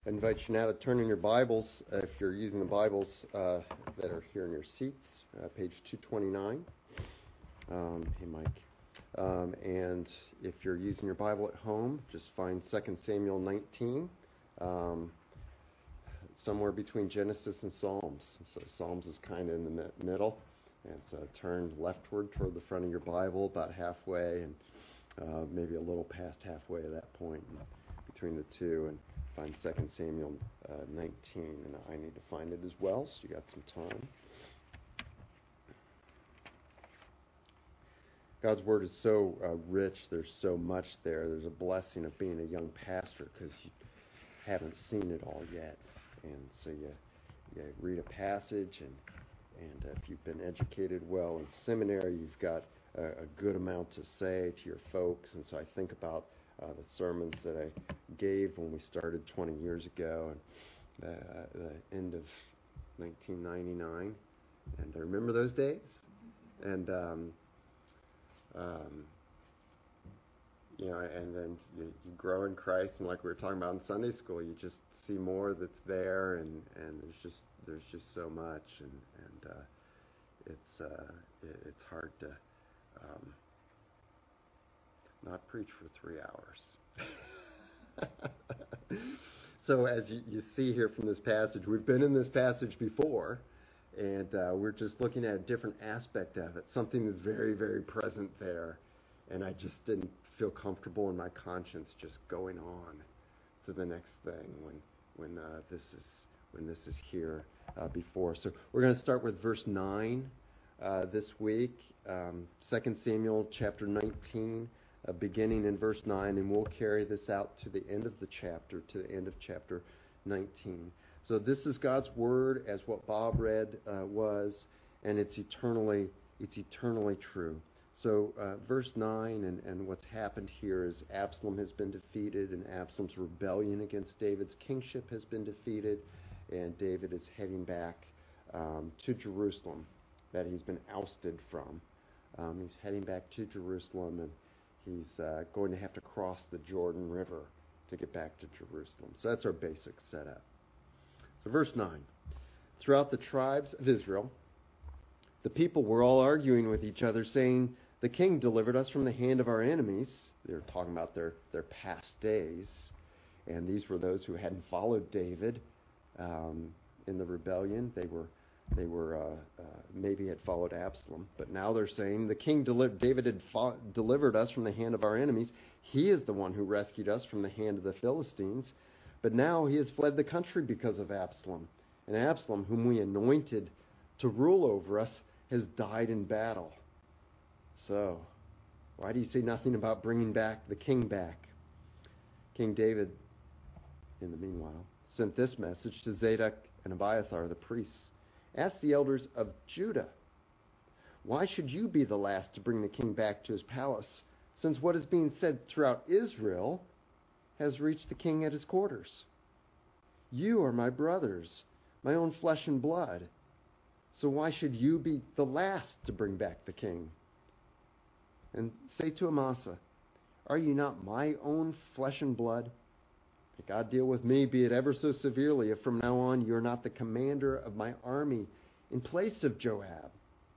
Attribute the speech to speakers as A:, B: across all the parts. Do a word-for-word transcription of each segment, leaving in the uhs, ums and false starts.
A: I invite you now to turn in your Bibles, uh, if you're using the Bibles uh, that are here in your seats, uh, page two twenty-nine. Um, hey, Mike. Um, and if you're using your Bible at home, just find Second Samuel nineteen, um, somewhere between Genesis and Psalms. So Psalms is kind of in the mi- middle, and so turn leftward toward the front of your Bible, about halfway, and uh, maybe a little past halfway at that point, and between the two, and find Second Samuel uh, nineteen, and I need to find it as well, so you got some time. God's Word is so uh, rich. There's so much there. There's a blessing of being a young pastor because you haven't seen it all yet. And so you, you read a passage, and, and uh, if you've been educated well in seminary, you've got a, a good amount to say to your folks. And so I think about Uh, the sermons that I gave when we started twenty years ago, and the, uh, the end of nineteen ninety-nine, and I remember those days. And um, um, you know, and then you, you grow in Christ, and like we were talking about in Sunday school, you just see more that's there, and, and there's just there's just so much, and and uh, it's uh, it, it's hard to. Um, not preach for three hours. So as you, you see here from this passage, we've been in this passage before, and uh, we're just looking at a different aspect of it, something that's very, very present there, and I just didn't feel comfortable in my conscience just going on to the next thing when when uh, this is when this is here uh, before. So we're going to start with verse nine uh, this week, um, Second Samuel chapter nineteen. Uh, beginning in verse nine, and we'll carry this out to the end of the chapter, to the end of chapter nineteen. So this is God's Word as what Bob read uh, was, and it's eternally it's eternally true. So uh, verse nine, and, and what's happened here is Absalom has been defeated, and Absalom's rebellion against David's kingship has been defeated, and David is heading back um, to Jerusalem that he's been ousted from. Um, he's heading back to Jerusalem, and He's uh, going to have to cross the Jordan River to get back to Jerusalem. So that's our basic setup. So verse nine. Throughout the tribes of Israel, the people were all arguing with each other, saying, "The king delivered us from the hand of our enemies." They're talking about their, their past days. And these were those who hadn't followed David um, in the rebellion. They were They were uh, uh, maybe had followed Absalom, but now they're saying the king deli- David had fought, delivered us from the hand of our enemies. He is the one who rescued us from the hand of the Philistines, but now he has fled the country because of Absalom. And Absalom, whom we anointed to rule over us, has died in battle. So, why do you say nothing about bringing back the king back? King David, in the meanwhile, sent this message to Zadok and Abiathar, the priests. Ask the elders of Judah, why should you be the last to bring the king back to his palace, since what is being said throughout Israel has reached the king at his quarters? You are my brothers, my own flesh and blood. So why should you be the last to bring back the king? And say to Amasa, are you not my own flesh and blood? May God deal with me, be it ever so severely, if from now on you're not the commander of my army in place of Joab.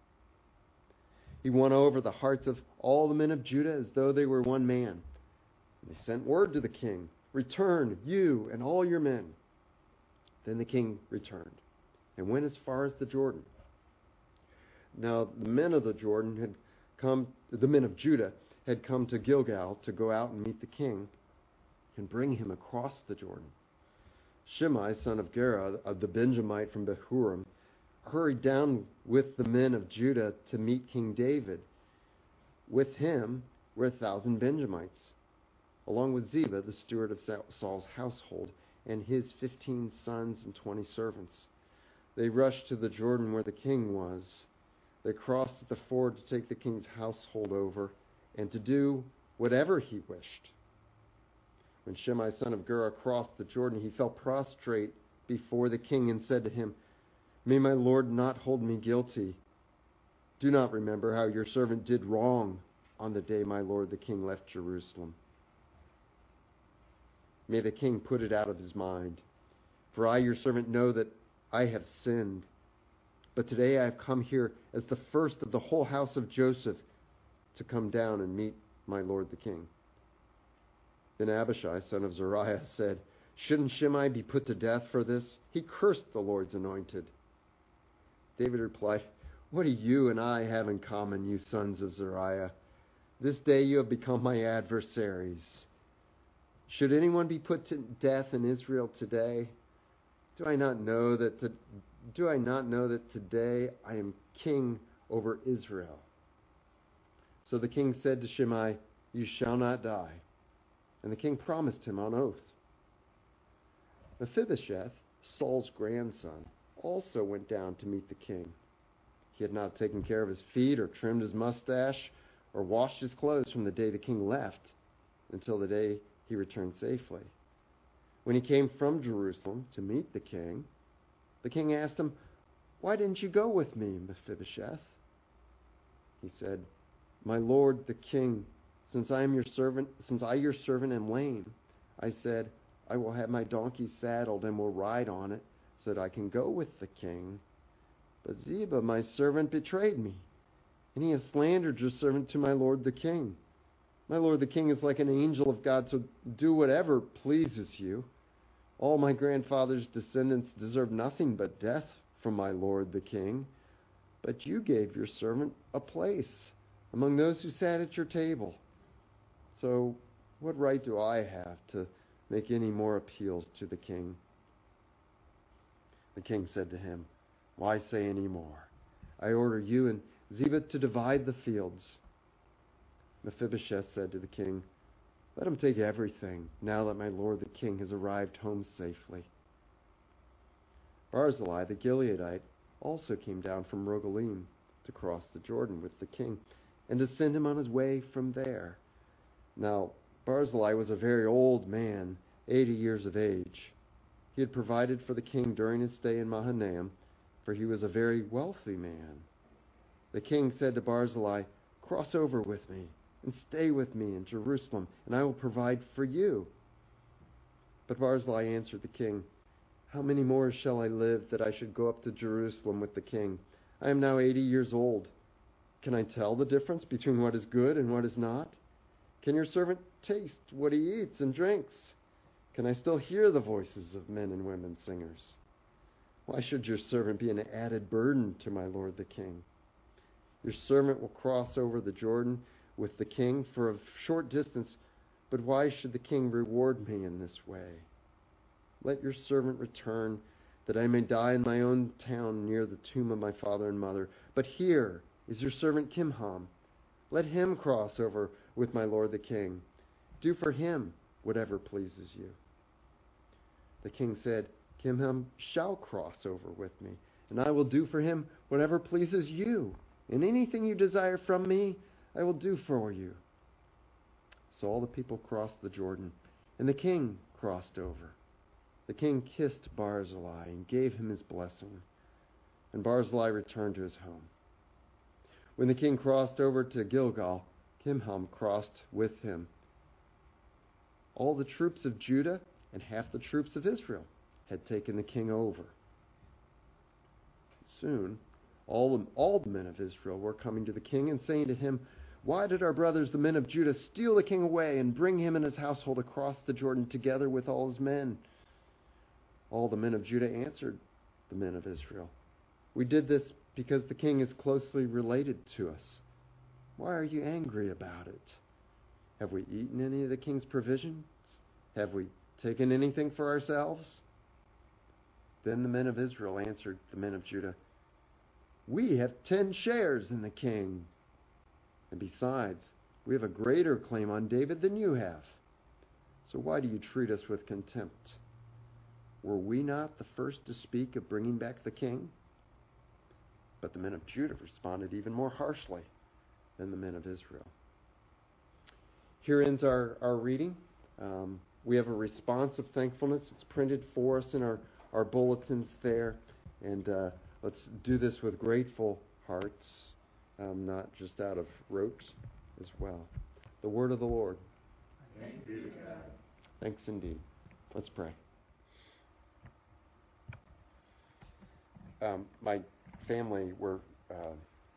A: He won over the hearts of all the men of Judah as though they were one man. And they sent word to the king, return, you and all your men. Then the king returned and went as far as the Jordan. Now the men of the Jordan had come, the men of Judah had come to Gilgal to go out and meet the king and bring him across the Jordan. Shimei, son of Gera, of the Benjamite from Bahurim, hurried down with the men of Judah to meet King David. With him were a thousand Benjamites, along with Ziba, the steward of Saul's household, and his fifteen sons and twenty servants. They rushed to the Jordan where the king was. They crossed at the ford to take the king's household over and to do whatever he wished. When Shimei, son of Gera, crossed the Jordan, he fell prostrate before the king and said to him, "May my lord not hold me guilty. Do not remember how your servant did wrong on the day my lord the king left Jerusalem. May the king put it out of his mind. For I, your servant, know that I have sinned. But today I have come here as the first of the whole house of Joseph to come down and meet my lord the king." Then Abishai, son of Zeruiah, said, "Shouldn't Shimei be put to death for this? He cursed the Lord's anointed." David replied, "What do you and I have in common, you sons of Zeruiah? This day you have become my adversaries. Should anyone be put to death in Israel today? Do I not know that to, do I not know that today I am king over Israel?" So the king said to Shimei, "You shall not die." And the king promised him on oath. Mephibosheth, Saul's grandson, also went down to meet the king. He had not taken care of his feet or trimmed his mustache or washed his clothes from the day the king left until the day he returned safely. When he came from Jerusalem to meet the king, the king asked him, "Why didn't you go with me, Mephibosheth?" He said, "My lord the king, since I am your servant, since I your servant am lame, I said, I will have my donkey saddled and will ride on it so that I can go with the king. But Ziba, my servant, betrayed me, and he has slandered your servant to my lord the king. My lord the king is like an angel of God, so do whatever pleases you. All my grandfather's descendants deserve nothing but death from my lord the king. But you gave your servant a place among those who sat at your table. So what right do I have to make any more appeals to the king?" The king said to him, "Why say any more? I order you and Ziba to divide the fields." Mephibosheth said to the king, "Let him take everything, now that my lord the king has arrived home safely." Barzillai the Gileadite also came down from Rogelim to cross the Jordan with the king and to send him on his way from there. Now Barzillai was a very old man, eighty years of age. He had provided for the king during his stay in Mahanaim, for he was a very wealthy man. The king said to Barzillai, "Cross over with me and stay with me in Jerusalem, and I will provide for you." But Barzillai answered the king, "How many more shall I live that I should go up to Jerusalem with the king? I am now eighty years old. Can I tell the difference between what is good and what is not? Can your servant taste what he eats and drinks? Can I still hear the voices of men and women singers? Why should your servant be an added burden to my lord the king? Your servant will cross over the Jordan with the king for a short distance, but why should the king reward me in this way? Let your servant return, that I may die in my own town near the tomb of my father and mother. But here is your servant Kimham. Let him cross over with my lord the king. Do for him whatever pleases you." The king said, "Kimham shall cross over with me, and I will do for him whatever pleases you. And anything you desire from me, I will do for you." So all the people crossed the Jordan, and the king crossed over. The king kissed Barzillai and gave him his blessing, and Barzillai returned to his home. When the king crossed over to Gilgal, Kimham crossed with him. All the troops of Judah and half the troops of Israel had taken the king over. Soon, all the, all the men of Israel were coming to the king and saying to him, "Why did our brothers, the men of Judah, steal the king away and bring him and his household across the Jordan together with all his men?" All the men of Judah answered the men of Israel, "We did this because the king is closely related to us. Why are you angry about it? Have we eaten any of the king's provisions? Have we taken anything for ourselves?" Then the men of Israel answered the men of Judah, "We have ten shares in the king. And besides, we have a greater claim on David than you have. So why do you treat us with contempt? Were we not the first to speak of bringing back the king?" But the men of Judah responded even more harshly than the men of Israel. Here ends our, our reading. Um, we have a response of thankfulness. It's printed for us in our, our bulletins there. And uh, let's do this with grateful hearts, um, not just out of rote as well. The word of the Lord.
B: Thanks be to God.
A: Thanks indeed. Let's pray. um, my family were uh,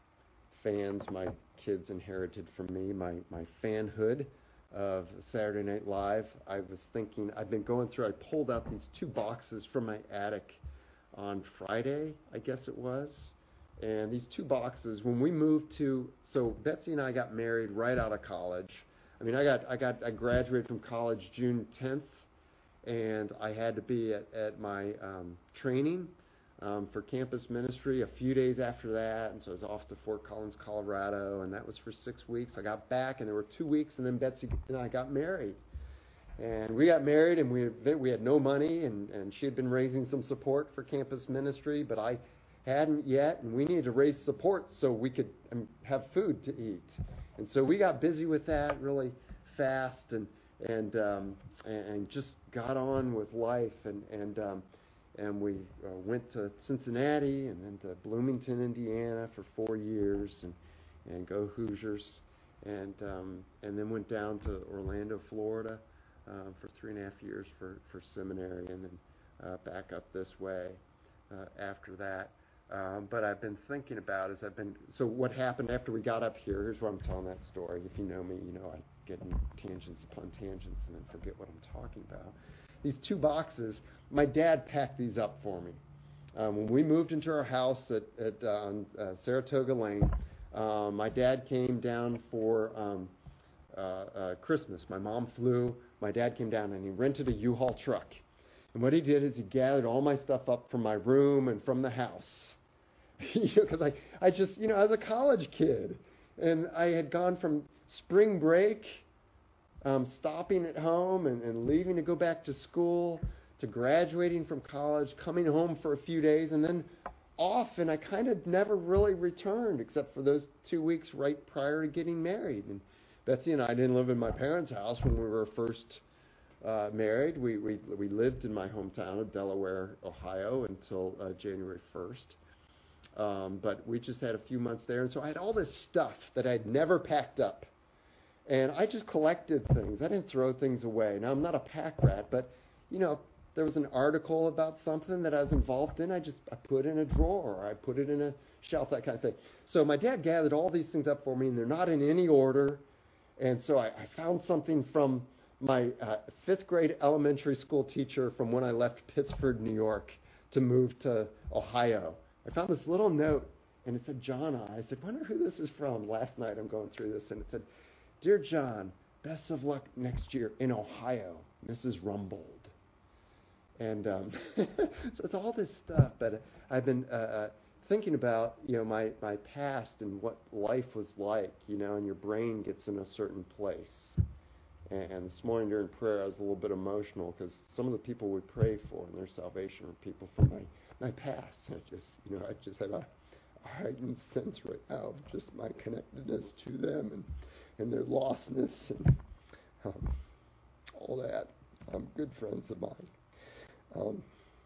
A: fans. My kids inherited from me my, my fanhood of Saturday Night Live. I was thinking, I've been going through, I pulled out these two boxes from my attic on Friday, I guess it was. And these two boxes, when we moved to, so Betsy and I got married right out of college. I mean, I got, I got, I graduated from college June tenth, and I had to be at, at my um, training um, for campus ministry a few days after that, and so I was off to Fort Collins, Colorado, and that was for six weeks. I got back, and there were two weeks, and then Betsy and I got married. And we got married, and we we had no money, and, and she had been raising some support for campus ministry, but I hadn't yet, and we needed to raise support so we could um, have food to eat. And so we got busy with that really fast, and and um, and, and just got on with life, and and um, and we uh, went to Cincinnati and then to Bloomington, Indiana for four years, and and go Hoosiers, and um, and then went down to Orlando, Florida, uh, for three and a half years for for seminary, and then uh, back up this way uh, after that. Um, but I've been thinking about is I've been so what happened after we got up here. Here's why I'm telling that story. If you know me, you know I get in tangents upon tangents and then forget what I'm talking about. These two boxes, my dad packed these up for me. Um, when we moved into our house at, at uh, on uh, Saratoga Lane, uh, my dad came down for um, uh, uh, Christmas. My mom flew. My dad came down and he rented a U-Haul truck. And what he did is he gathered all my stuff up from my room and from the house. you know, because I, I just, you know, I was a college kid. And I had gone from spring break, um, stopping at home and, and leaving to go back to school, to graduating from college, coming home for a few days, and then off. And I kind of never really returned except for those two weeks right prior to getting married. And Betsy and I didn't live in my parents' house when we were first uh, married. We, we, we lived in my hometown of Delaware, Ohio until uh, January first. Um, but we just had a few months there. And so I had all this stuff that I'd never packed up. And I just collected things. I didn't throw things away. Now, I'm not a pack rat, but, you know, there was an article about something that I was involved in. I just I put it in a drawer, or I put it in a shelf, that kind of thing. So my dad gathered all these things up for me, and they're not in any order. And so I, I found something from my uh, fifth grade elementary school teacher from when I left Pittsford, New York, to move to Ohio. I found this little note, and it said, John I. I said, wonder who this is from. Last night I'm going through this, and it said, Dear John, best of luck next year in Ohio, Missus Rumbold. And um, so it's all this stuff, but I've been uh, thinking about, you know, my, my past and what life was like, you know, and your brain gets in a certain place. And, and this morning during prayer, I was a little bit emotional because some of the people we pray for in their salvation are people from my, my past. I just, you know, I just had a, a heightened sense right now of just my connectedness to them and, and their lostness and um, all that. Um, good friends of mine. Um,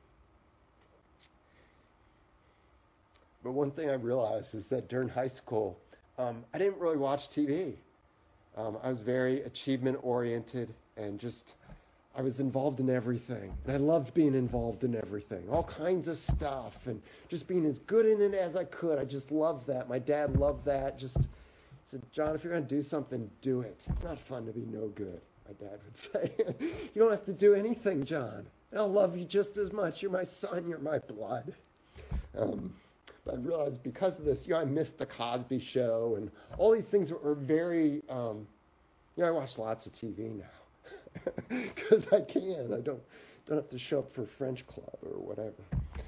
A: but one thing I realized is that during high school, um, I didn't really watch T V. Um, I was very achievement-oriented and just, I was involved in everything. And I loved being involved in everything, all kinds of stuff, and just being as good in it as I could. I just loved that. My dad loved that. Just said, John, if you're going to do something, do it. It's not fun to be no good, my dad would say. You don't have to do anything, John. I'll love you just as much. You're my son. You're my blood. Um, but I realized because of this, you know, I missed the Cosby Show and all these things that were very, um, you know, I watch lots of T V now because I can. I don't don't have to show up for French Club or whatever.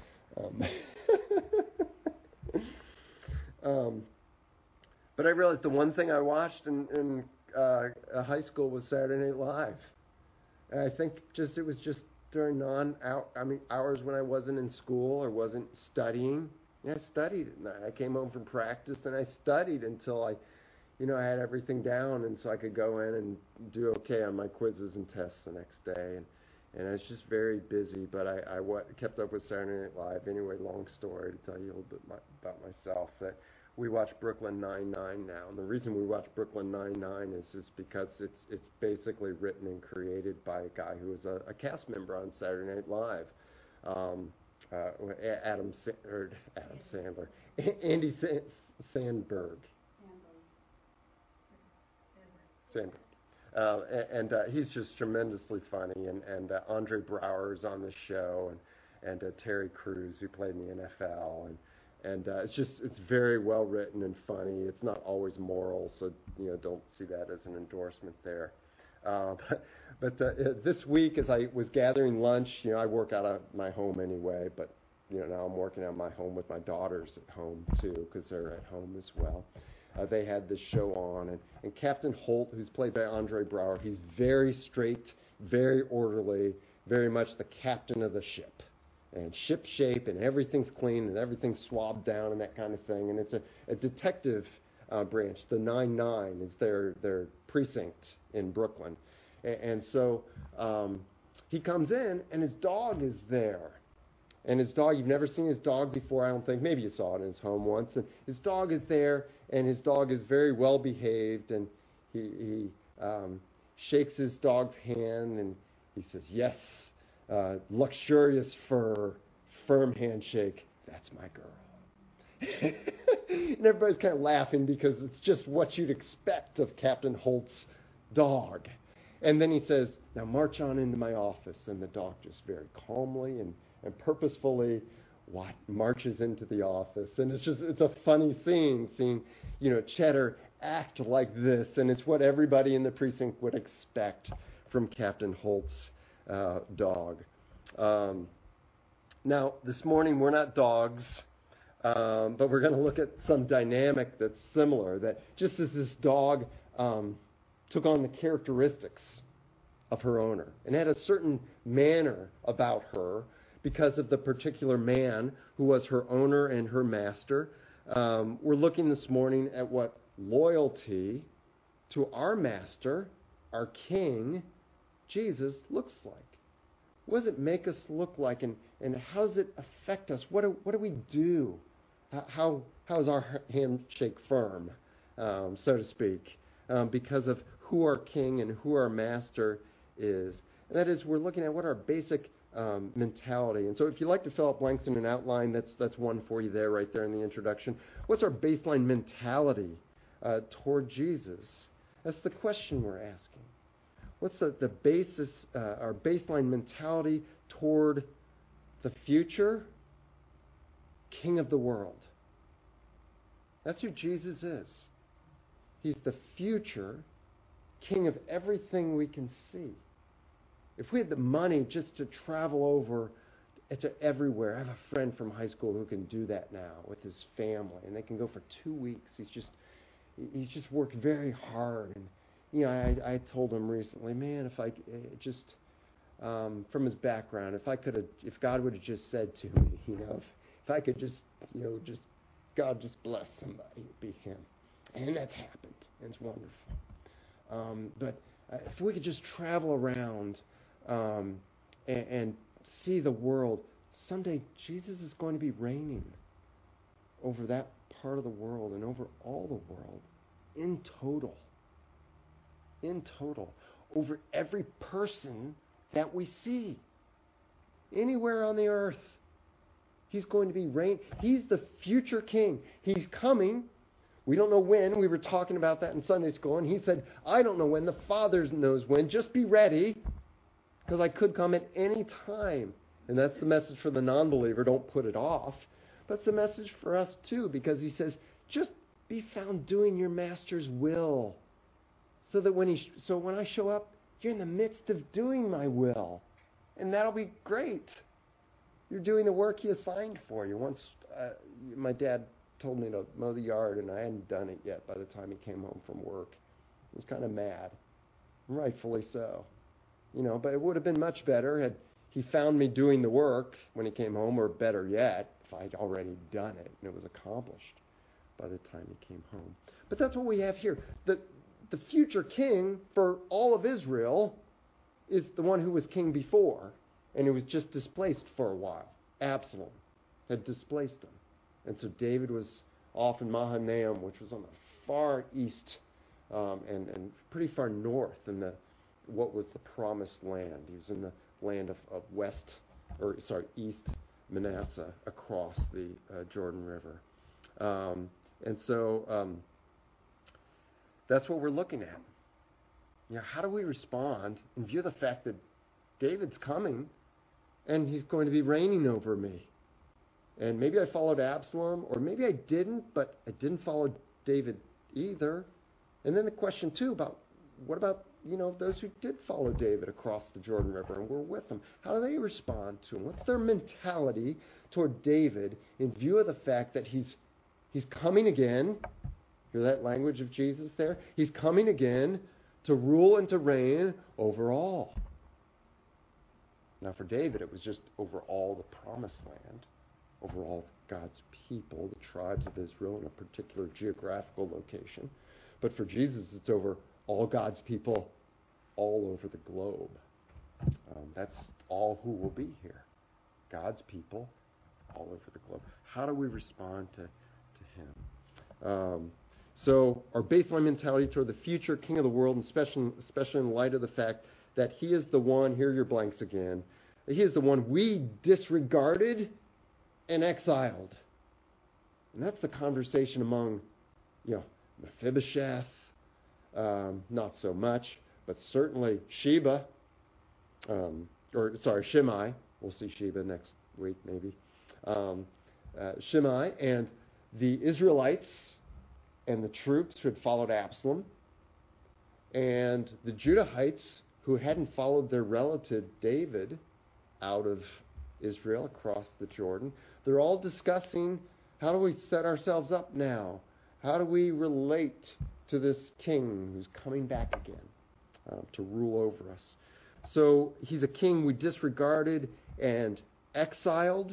A: Um, um, but I realized the one thing I watched in, in uh, high school was Saturday Night Live. And I think just it was just during non I mean hours when I wasn't in school or wasn't studying. Yeah, I studied at night. I came home from practice and I studied until I, you know, I had everything down, and so I could go in and do okay on my quizzes and tests the next day. And and I was just very busy, but I, I what, kept up with Saturday Night Live. Anyway, long story to tell you a little bit my, about myself. That we watch Brooklyn Nine-Nine now, and the reason we watch Brooklyn Nine-Nine is is because it's it's basically written and created by a guy who was a, a cast member on Saturday Night Live. Um, uh, Adam Sa- or Adam Sandler, Andy Sa- Sandberg. Sandberg. Uh, and uh, he's just tremendously funny, and and uh, Andre Braugher's on the show, and and uh, Terry Crews, who played in the N F L, and and uh, it's just it's very well written and funny. It's not always moral, so you know don't see that as an endorsement there. Uh, but but uh, this week, as I was gathering lunch, you know I work out of my home anyway, but you know now I'm working out of my home with my daughters at home too, because they're at home as well. Uh, they had this show on, and, and Captain Holt, who's played by Andre Braugher, he's very straight, very orderly, very much the captain of the ship, and ship shape, and everything's clean, and everything's swabbed down, and that kind of thing. And it's a, a detective uh, branch. The nine nine is their their precinct in Brooklyn, and, and so um, he comes in, and his dog is there. And his dog, you've never seen his dog before, I don't think. Maybe you saw it in his home once. And his dog is there, and his dog is very well behaved. And he, he um, shakes his dog's hand, and he says, "Yes, uh, luxurious fur, firm handshake. That's my girl." And everybody's kind of laughing because it's just what you'd expect of Captain Holt's dog. And then he says, "Now march on into my office." And the dog just very calmly and and purposefully what marches into the office. And it's just it's a funny scene seeing you know Cheddar act like this, and it's what everybody in the precinct would expect from Captain Holt's uh, dog. Um, now this morning we're not dogs, um, but we're going to look at some dynamic that's similar, that just as this dog um, took on the characteristics of her owner and had a certain manner about her because of the particular man who was her owner and her master. Um, we're looking this morning at what loyalty to our master, our king, Jesus, looks like. What does it make us look like, and, and how does it affect us? What do, what do we do? How, how is our handshake firm, um, so to speak, um, because of who our king and who our master is? And that is, we're looking at what our basic Um, mentality. And so if you'd like to fill out blanks in an outline, that's that's one for you there, right there in the introduction. What's our baseline mentality uh, toward Jesus? That's the question we're asking. What's the, the basis, uh, our baseline mentality toward the future King of the world? That's who Jesus is. He's the future King of everything we can see. If we had the money just to travel over to everywhere, I have a friend from high school who can do that now with his family, and they can go for two weeks. He's just he's just worked very hard, and you know, I, I told him recently, man, if I just um, from his background, if I could have, if God would have just said to me, you know, if, if I could just, you know, just God just bless somebody, it'd be him, and that's happened, and it's wonderful. Um, but uh, if we could just travel around. Um, and, and see the world. Someday Jesus is going to be reigning over that part of the world and over all the world in total. In total. Over every person that we see. Anywhere on the earth. He's going to be reigning. He's the future king. He's coming. We don't know when. We were talking about that in Sunday school, and he said, I don't know when. The Father knows when. Just be ready. Because I could come at any time. And that's the message for the non-believer. Don't put it off. But it's a message for us too. Because he says, just be found doing your master's will. So that when he, so when I show up, you're in the midst of doing my will. And that'll be great. You're doing the work he assigned for you. Once uh, my dad told me to mow the yard, and I hadn't done it yet by the time he came home from work. I was kind of mad. Rightfully so. You know, but it would have been much better had he found me doing the work when he came home, or better yet, if I'd already done it and it was accomplished by the time he came home. But that's what we have here. The, the future king for all of Israel is the one who was king before, and who was just displaced for a while. Absalom had displaced him. And so David was off in Mahanaim, which was on the far east um, and, and pretty far north in the what was the promised land. He was in the land of, of west, or sorry, east Manasseh across the uh, Jordan River. Um, and so um, that's what we're looking at. You know, how do we respond in view of the fact that David's coming and he's going to be reigning over me? And maybe I followed Absalom, or maybe I didn't, but I didn't follow David either. And then the question, too, about what about, you know, those who did follow David across the Jordan River and were with him? How do they respond to him? What's their mentality toward David in view of the fact that he's he's coming again? Hear that language of Jesus there? He's coming again to rule and to reign over all. Now, for David, it was just over all the promised land, over all God's people, the tribes of Israel in a particular geographical location. But for Jesus, it's over all God's people all over the globe. Um, that's all who will be here. God's people all over the globe. How do we respond to, to him? Um, so our baseline mentality toward the future king of the world, and especially, especially in light of the fact that he is the one, here are your blanks again, he is the one we disregarded and exiled. And that's the conversation among, you know, Mephibosheth, um, not so much, but certainly Sheba, um, or sorry, Shimei. We'll see Sheba next week, maybe. Um, uh, Shimei and the Israelites and the troops who had followed Absalom, and the Judahites who hadn't followed their relative David out of Israel across the Jordan. They're all discussing, how do we set ourselves up now? How do we relate to this king who's coming back again uh, to rule over us? So he's a king we disregarded and exiled,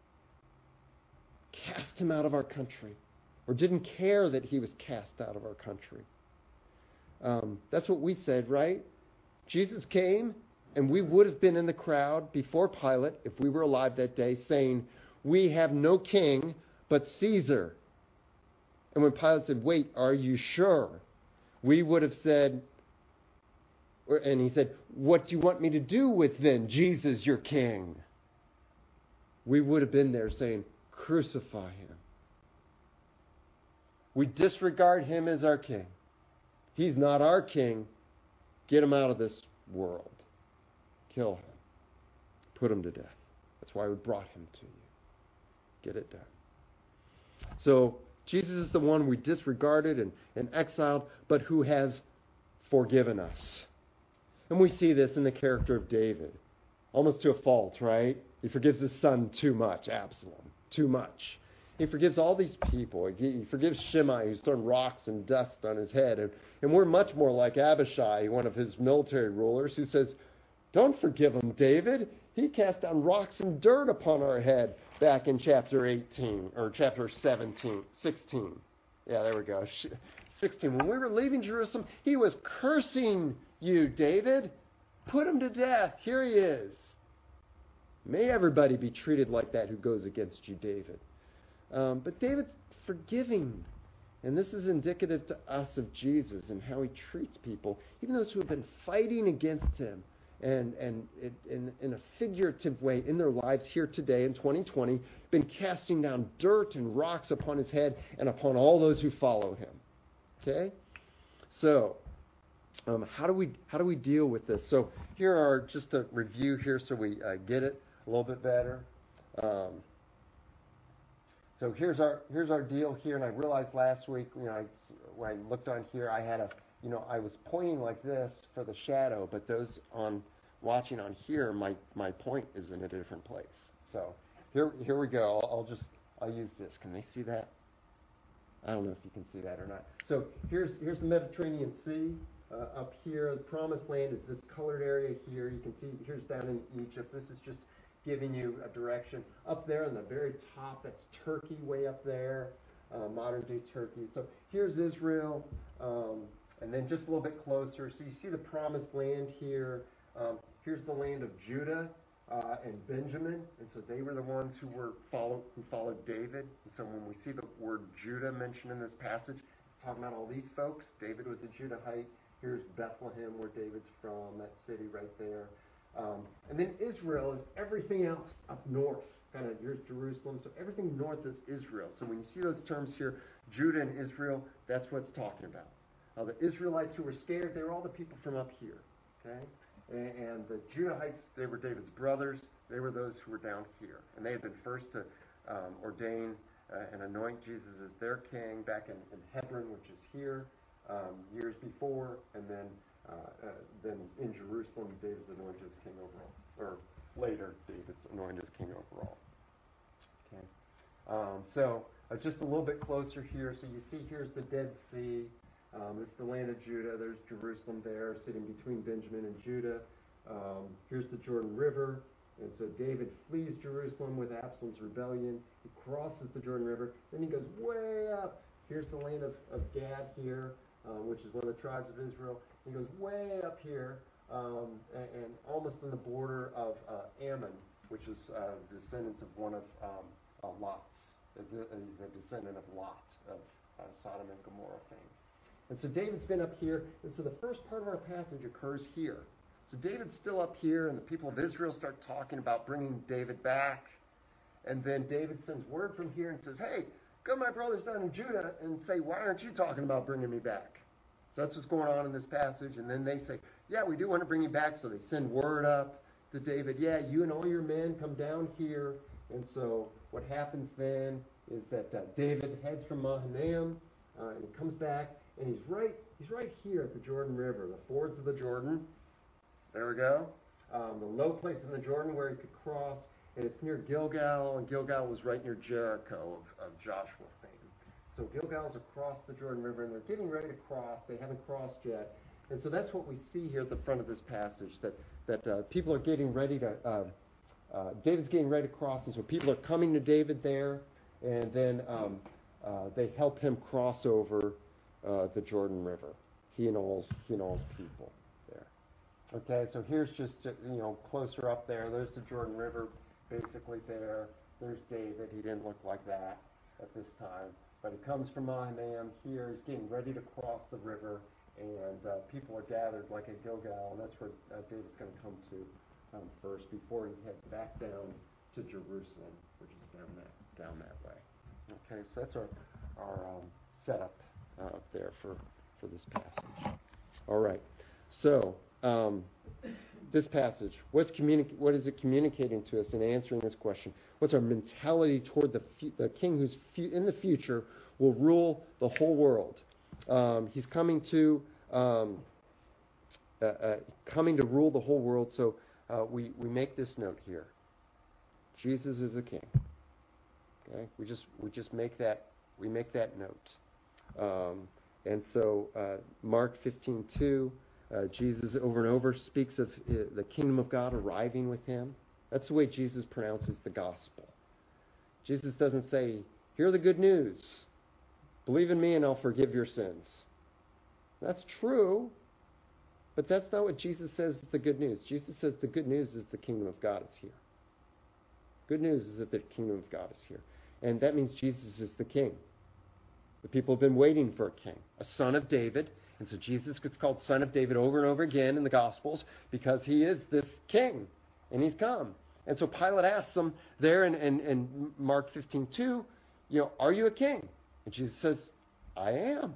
A: cast him out of our country, or didn't care that he was cast out of our country. Um, that's what we said, right? Jesus came, and we would have been in the crowd before Pilate, if we were alive that day, saying, we have no king but Caesar. And when Pilate said, wait, are you sure? We would have said, and he said, what do you want me to do with then Jesus, your king? We would have been there saying, crucify him. We disregard him as our king. He's not our king. Get him out of this world. Kill him. Put him to death. That's why we brought him to you. Get it done. So Jesus is the one we disregarded and, and exiled, but who has forgiven us. And we see this in the character of David. Almost to a fault, right? He forgives his son too much, Absalom. Too much. He forgives all these people. He forgives Shimei, who's thrown rocks and dust on his head. And, and we're much more like Abishai, one of his military rulers, who says, don't forgive him, David. He cast down rocks and dirt upon our head back in chapter eighteen, or chapter seventeen, sixteen. Yeah, there we go. sixteen. When we were leaving Jerusalem, he was cursing you, David. Put him to death. Here he is. May everybody be treated like that who goes against you, David. Um, but David's forgiving. And this is indicative to us of Jesus and how he treats people, even those who have been fighting against him and, and it, in, in a figurative way in their lives here today in twenty twenty, been casting down dirt and rocks upon his head and upon all those who follow him. Okay? So, um, how do we how do we deal with this? So here are just a review here so we uh, get it a little bit better. Um, So here's our here's our deal here, and I realized last week, you know, I, when I looked on here, I had a, you know, I was pointing like this for the shadow, but those on watching on here, my my point is in a different place. So here here we go. I'll, I'll just I'll use this. Can they see that? I don't know if you can see that or not. So here's here's the Mediterranean Sea. Uh, up here, the Promised Land is this colored area here. You can see here's down in Egypt. This is just giving you a direction. Up there on the very top, that's Turkey way up there, uh, modern-day Turkey. So here's Israel, um, and then just a little bit closer. So you see the Promised Land here. Um, here's the land of Judah uh, and Benjamin, and so they were the ones who were follow, who followed David. And so when we see the word Judah mentioned in this passage, it's talking about all these folks. David was a Judahite. Here's Bethlehem, where David's from, that city right there. Um, and then Israel is everything else up north kind of here's Jerusalem. So everything north is Israel. So when you see those terms here, Judah and Israel, that's what it's talking about. Uh, the Israelites who were scared, they were all the people from up here. Okay? And, and the Judahites, they were David's brothers. They were those who were down here. And they had been first to um, ordain uh, and anoint Jesus as their king back in, in Hebron, which is here, um, years before. And then, uh, uh, then in Jerusalem, David's anointed as king overall. Or later, David's anointed as king overall. Okay. Um, so uh, just a little bit closer here. So you see here's the Dead Sea. Um, this is the land of Judah. There's Jerusalem there, sitting between Benjamin and Judah. Um, here's the Jordan River. And so David flees Jerusalem with Absalom's rebellion. He crosses the Jordan River. Then he goes way up. Here's the land of, of Gad here, uh, which is one of the tribes of Israel. He goes way up here um, and, and almost on the border of uh, Ammon, which is uh, descendants of one of um, uh, Lot's. He's a descendant of Lot, of uh, Sodom and Gomorrah fame. And so David's been up here, and so the first part of our passage occurs here. So David's still up here, and the people of Israel start talking about bringing David back. And then David sends word from here and says, hey, go to my brothers down in Judah and say, why aren't you talking about bringing me back? So that's what's going on in this passage. And then they say, yeah, we do want to bring you back. So they send word up to David, yeah, you and all your men come down here. And so what happens then is that uh, David heads from Mahanaim, uh, and he comes back. And he's right he's right here at the Jordan River, the fords of the Jordan. There we go. Um, the low place in the Jordan where he could cross. And it's near Gilgal, and Gilgal was right near Jericho of, of Joshua fame. So Gilgal's across the Jordan River, and they're getting ready to cross. They haven't crossed yet. And so that's what we see here at the front of this passage, that, that uh, people are getting ready to, uh, uh, David's getting ready to cross, and so people are coming to David there, and then um, uh, they help him cross over Uh, the Jordan River, he and all he and all his people there. Okay, so here's just uh, you know closer up there. There's the Jordan River, basically there. There's David. He didn't look like that at this time, but he comes from Mahanaim here. He's getting ready to cross the river, and uh, people are gathered like at Gilgal, and that's where uh, David's going to come to um, first before he heads back down to Jerusalem, which is down that down that way. Okay, so that's our our um, setup. Uh, up there for, for this passage. All right. So um, this passage, what's communi- what is it communicating to us in answering this question? What's our mentality toward the fu- the king who's fu- in the future will rule the whole world? Um, he's coming to um, uh, uh, coming to rule the whole world. So uh, we we make this note here. Jesus is the king. Okay. We just we just make that we make that note. Um, and so uh, Mark fifteen two, uh, Jesus over and over speaks of uh, the kingdom of God arriving with him. That's the way Jesus pronounces the gospel. Jesus doesn't say, hear the good news. Believe in me and I'll forgive your sins. That's true, but that's not what Jesus says is the good news. Jesus says the good news is the kingdom of God is here. Good news is that the kingdom of God is here. And that means Jesus is the king. The people have been waiting for a king, a son of David. And so Jesus gets called son of David over and over again in the Gospels because he is this king, and he's come. And so Pilate asks him there in, in, in Mark fifteen two, you know, are you a king? And Jesus says, I am.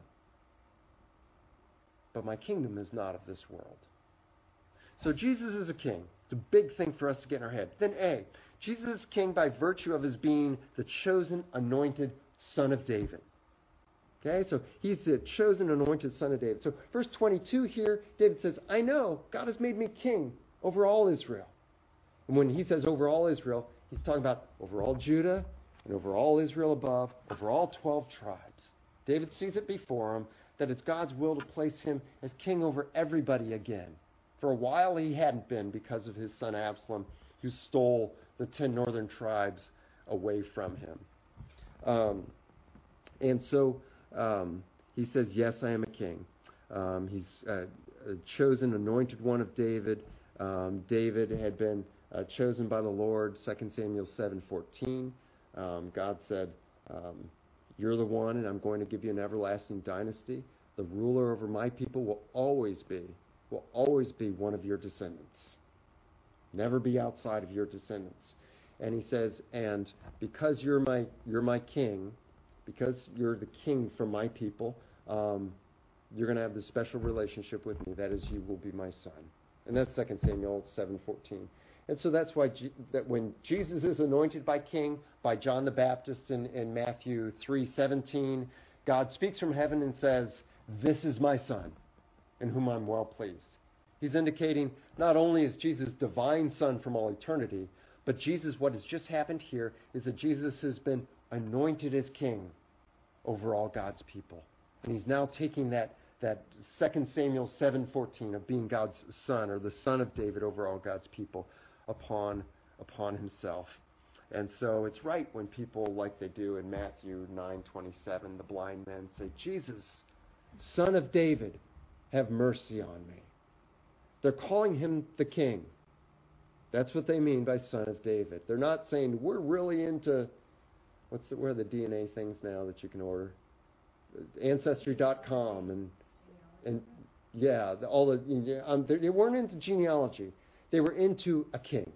A: But my kingdom is not of this world. So Jesus is a king. It's a big thing for us to get in our head. Then A, Jesus is king by virtue of his being the chosen, anointed son of David. Okay, so he's the chosen, anointed son of David. So verse twenty-two here, David says, I know God has made me king over all Israel. And when he says over all Israel, he's talking about over all Judah and over all Israel above, over all twelve tribes. David sees it before him that it's God's will to place him as king over everybody again. For a while he hadn't been because of his son Absalom, who stole the ten northern tribes away from him. Um, and so Um, he says, yes, I am a king. Um, he's uh, a chosen, anointed one of David. Um, David had been uh, chosen by the Lord, Second Samuel seven fourteen. Um, God said, um, you're the one, and I'm going to give you an everlasting dynasty. The ruler over my people will always be, will always be one of your descendants. Never be outside of your descendants. And he says, and because you're my you're my king, because you're the king from my people, um, you're going to have this special relationship with me. That is, you will be my son. And that's Second Samuel seven fourteen. And so that's why G- that when Jesus is anointed by king by John the Baptist in, in Matthew three seventeen, God speaks from heaven and says, "This is my son, in whom I'm well pleased." He's indicating not only is Jesus divine son from all eternity, but Jesus, what has just happened here is that Jesus has been anointed as king over all God's people. And he's now taking that, that Second Samuel seven fourteen of being God's son, or the son of David over all God's people, upon, upon himself. And so it's right when people, like they do in Matthew nine twenty-seven, the blind men say, "Jesus, son of David, have mercy on me." They're calling him the king. That's what they mean by son of David. They're not saying, we're really into, what's the, where are the D N A things now that you can order? Ancestry dot com and, and yeah, the, all the, um, they, they weren't into genealogy. They were into a king.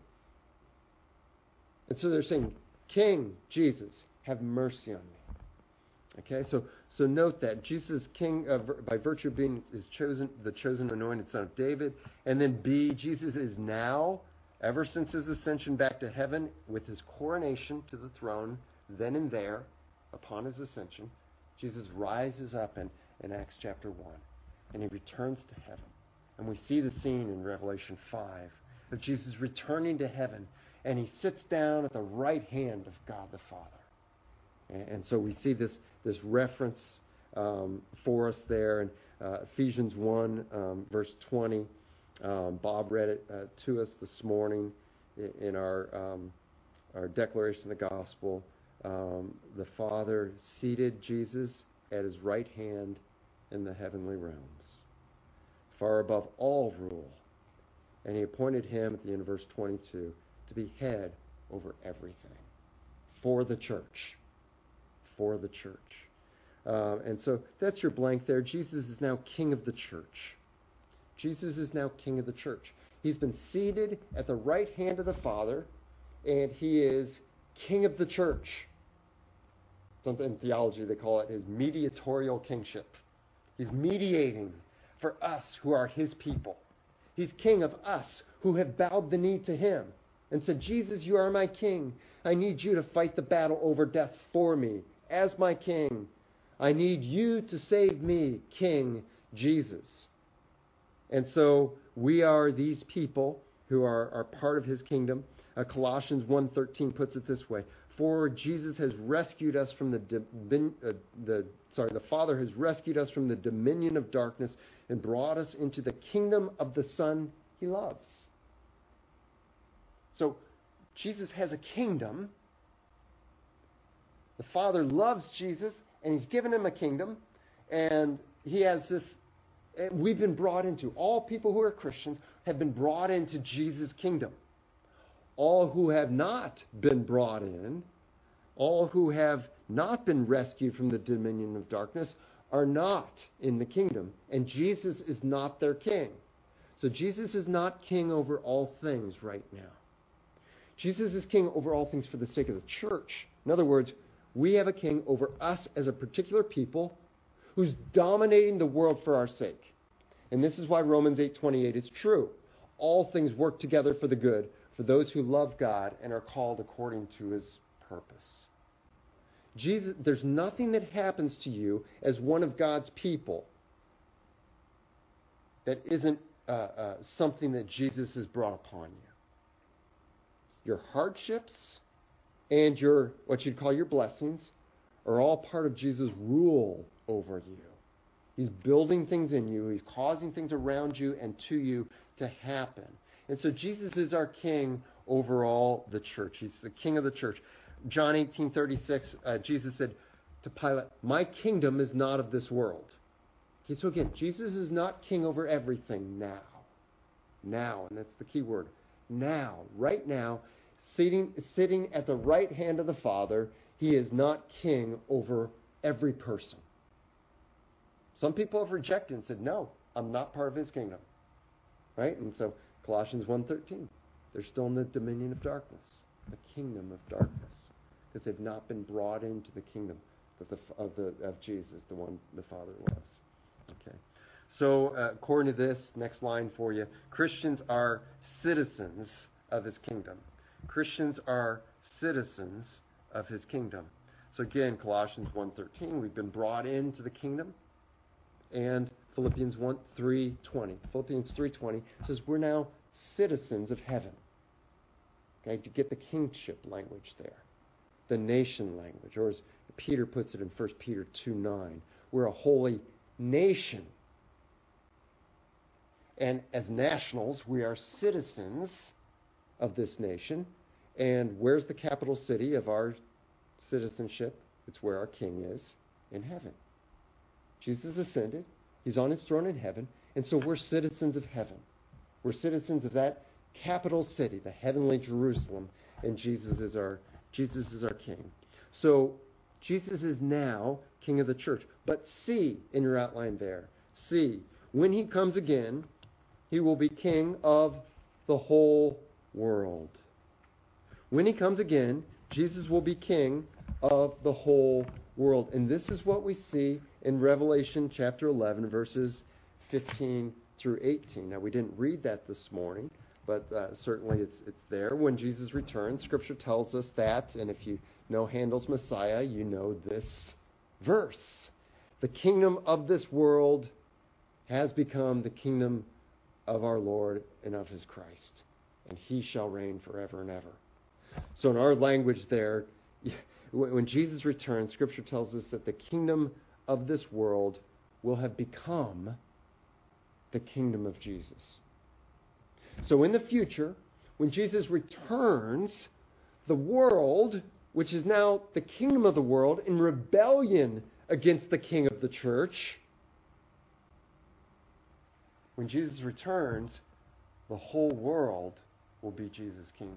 A: And so they're saying, King Jesus, have mercy on me. Okay, so so note that Jesus is king uh, by virtue of being is chosen, the chosen anointed son of David. And then B, Jesus is now, ever since his ascension back to heaven, with his coronation to the throne, then and there, upon his ascension, Jesus rises up in, in Acts chapter one, and he returns to heaven. And we see the scene in Revelation five of Jesus returning to heaven, and he sits down at the right hand of God the Father. And, and so we see this, this reference um, for us there in uh, Ephesians one, um, verse twenty. Um, Bob read it uh, to us this morning in, in our, um, our declaration of the gospel. Um, the Father seated Jesus at his right hand in the heavenly realms, far above all rule. And he appointed him, at the end of verse twenty-two, to be head over everything for the church. For the church. Uh, and so that's your blank there. Jesus is now king of the church. Jesus is now king of the church. He's been seated at the right hand of the Father, and he is king of the church. Something in theology they call it his mediatorial kingship. He's mediating for us who are his people. He's king of us who have bowed the knee to him and said, Jesus, you are my king. I need you to fight the battle over death for me as my king. I need you to save me, King Jesus. And so we are these people who are, are part of his kingdom. Uh, Colossians one thirteen puts it this way: For Jesus has rescued us from the, di- uh, the sorry, the Father has rescued us from the dominion of darkness and brought us into the kingdom of the Son he loves. So Jesus has a kingdom. The Father loves Jesus, and he's given him a kingdom, and he has this. We've been brought into, all people who are Christians have been brought into Jesus' kingdom. All who have not been brought in, all who have not been rescued from the dominion of darkness, are not in the kingdom. And Jesus is not their king. So Jesus is not king over all things right now. Jesus is king over all things for the sake of the church. In other words, we have a king over us as a particular people who's dominating the world for our sake. And this is why Romans eight twenty-eight is true. All things work together for the good, for those who love God and are called according to his purpose. Jesus, there's nothing that happens to you as one of God's people that isn't uh, uh, something that Jesus has brought upon you. Your hardships and your, what you'd call your blessings, are all part of Jesus' rule over you. He's building things in you. He's causing things around you and to you to happen. And so Jesus is our king over all the church. He's the king of the church. John eighteen thirty-six, uh, Jesus said to Pilate, my kingdom is not of this world. Okay, so again, Jesus is not king over everything now. Now, and that's the key word. Now, right now, sitting, sitting at the right hand of the Father, he is not king over every person. Some people have rejected and said, no, I'm not part of his kingdom. Right? And so Colossians one thirteen, they're still in the dominion of darkness. the kingdom of darkness, because they've not been brought into the kingdom of, the, of, the, of Jesus, the one the Father loves. Okay. So, uh, according to this, next line for you, Christians are citizens of his kingdom. Christians are citizens of his kingdom. So again, Colossians one thirteen, we've been brought into the kingdom. And Philippians one three twenty. Philippians three twenty says we're now citizens of heaven. Okay, to get the kingship language there. The nation language, or as Peter puts it in First Peter two nine, we're a holy nation. And as nationals, we are citizens of this nation. And where's the capital city of our citizenship? It's where our king is, in heaven. Jesus ascended. He's on his throne in heaven. And so we're citizens of heaven. We're citizens of that capital city, the heavenly Jerusalem. And Jesus is our, Jesus is our king. So Jesus is now king of the church. But see, in your outline there, see, when he comes again, he will be king of the whole world. When he comes again, Jesus will be king of the whole world. And this is what we see in Revelation chapter eleven, verses fifteen through eighteen. Now, we didn't read that this morning, but uh, certainly it's it's there. When Jesus returns, Scripture tells us that, and if you know Handel's Messiah, you know this verse. The kingdom of this world has become the kingdom of our Lord and of his Christ, and he shall reign forever and ever. So in our language there, when Jesus returns, Scripture tells us that the kingdom of this world will have become the kingdom of Jesus. So in the future, when Jesus returns, the world, which is now the kingdom of the world, in rebellion against the king of the church, when Jesus returns, the whole world will be Jesus' kingdom.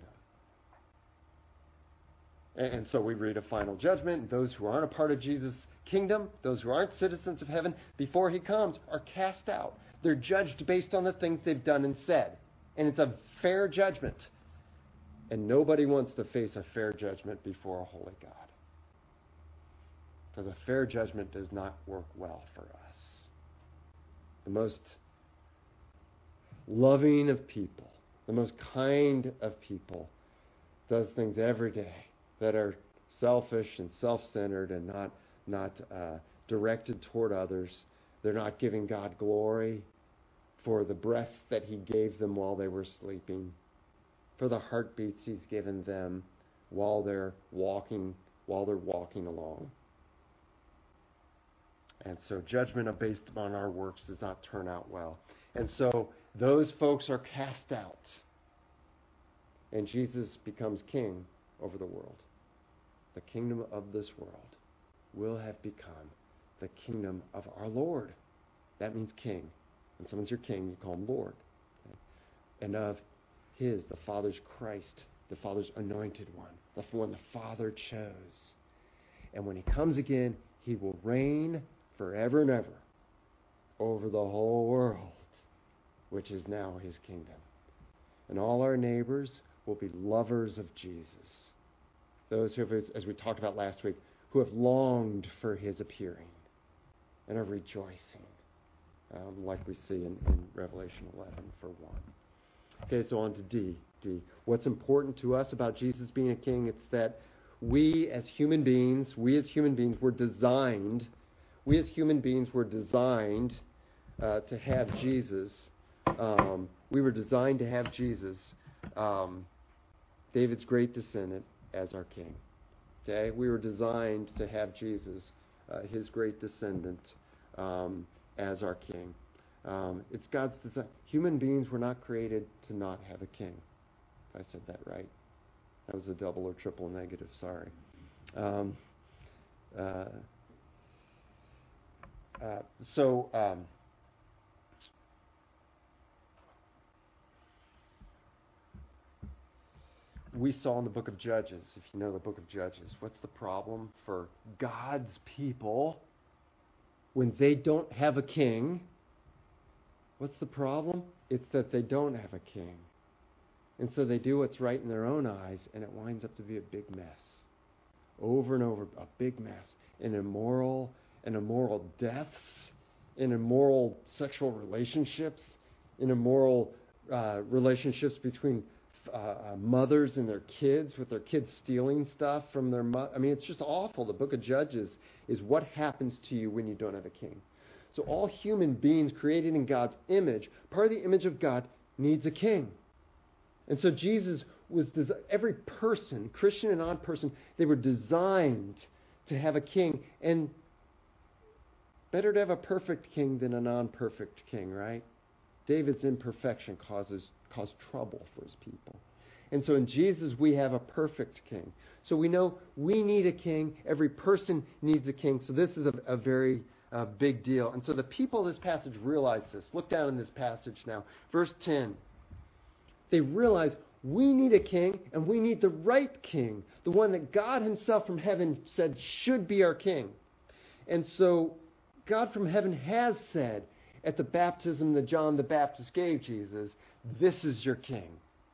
A: And so we read a final judgment. Those who aren't a part of Jesus' kingdom, those who aren't citizens of heaven, before he comes, are cast out. They're judged based on the things they've done and said. And it's a fair judgment. And nobody wants to face a fair judgment before a holy God. Because a fair judgment does not work well for us. The most loving of people, the most kind of people, does things every day that are selfish and self-centered and not not uh, directed toward others. They're not giving God glory for the breaths that he gave them while they were sleeping, for the heartbeats he's given them while they're walking while they're walking along. And so judgment based upon our works does not turn out well. And so those folks are cast out. And Jesus becomes king over the world. The kingdom of this world will have become the kingdom of our Lord. That means king. When someone's your king, you call him Lord. Okay? And of his, the Father's Christ, the Father's anointed one, the one the Father chose. And when he comes again, he will reign forever and ever over the whole world, which is now his kingdom. And all our neighbors will be lovers of Jesus. Those who have, as we talked about last week, who have longed for his appearing and are rejoicing, um, like we see in, in Revelation eleven for one. Okay, so on to D. D. What's important to us about Jesus being a king? It's that we as human beings, we as human beings were designed, we as human beings were designed uh, to have Jesus. Um, we were designed to have Jesus, um, David's great descendant, as our king. Okay, we were designed to have Jesus, uh, his great descendant, um, as our king. Um, it's God's design. Human beings were not created to not have a king. If I said that right. That was a double or triple negative, sorry. Um, uh, uh, so, um, we saw in the book of Judges, if you know the book of Judges, what's the problem for God's people when they don't have a king? What's the problem? It's that they don't have a king. And so they do what's right in their own eyes, and it winds up to be a big mess. Over and over, a big mess. And immoral, and immoral deaths, in immoral sexual relationships, in immoral uh, relationships between uh, uh, mothers and their kids, with their kids stealing stuff from their mother. I mean, it's just awful. The book of Judges is what happens to you when you don't have a king. So all human beings created in God's image, part of the image of God, needs a king. And so Jesus was, des- every person, Christian and non-person, they were designed to have a king. And better to have a perfect king than a non-perfect king, right? David's imperfection causes caused trouble for his people. And so in Jesus, we have a perfect king. So we know we need a king. Every person needs a king. So this is a, a very uh, big deal. And so the people of this passage realize this. Look down in this passage now. Verse ten. They realize we need a king, and we need the right king, the one that God himself from heaven said should be our king. And so God from heaven has said at the baptism that John the Baptist gave Jesus, this is your king.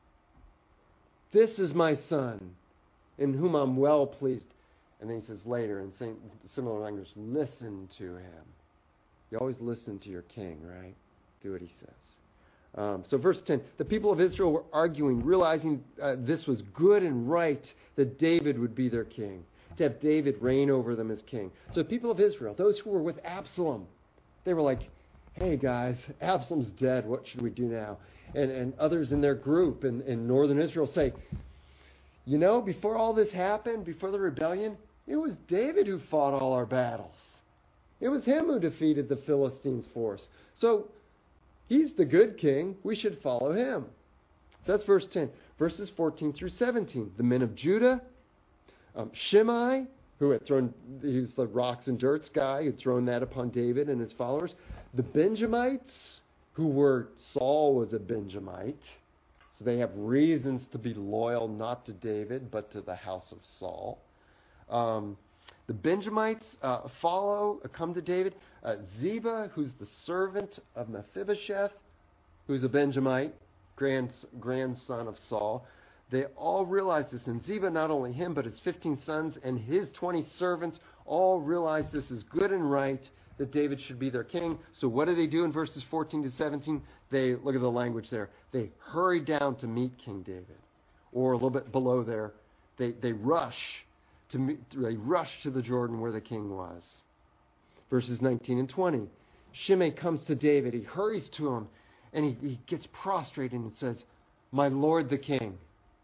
A: This is my son, in whom I'm well pleased. And then he says later in same, similar language, listen to him. You always listen to your king, right? Do what he says. Um, so verse ten, the people of Israel were arguing, realizing uh, this was good and right that David would be their king, to have David reign over them as king. So the people of Israel, those who were with Absalom, they were like, hey guys, Absalom's dead, what should we do now? And, and others in their group in, in northern Israel say, you know, before all this happened, before the rebellion, it was David who fought all our battles. It was him who defeated the Philistines' force. So he's the good king. We should follow him. So that's verse ten. Verses fourteen through seventeen. The men of Judah, um, Shimei, who had thrown, he's the rocks and dirts guy, who had thrown that upon David and his followers. The Benjamites, who were, Saul was a Benjamite. So they have reasons to be loyal not to David, but to the house of Saul. Um, the Benjamites uh, follow, uh, come to David. Uh, Ziba, who's the servant of Mephibosheth, who's a Benjamite, grand, grandson of Saul. They all realize this. And Ziba, not only him, but his fifteen sons and his twenty servants all realize this is good and right, that David should be their king. So what do they do in verses fourteen to seventeen? They, look at the language there, they hurry down to meet King David. Or a little bit below there, they, they rush to meet, they rush to the Jordan where the king was. Verses nineteen and twenty. Shimei comes to David, he hurries to him, and he, he gets prostrated and says, my lord the king.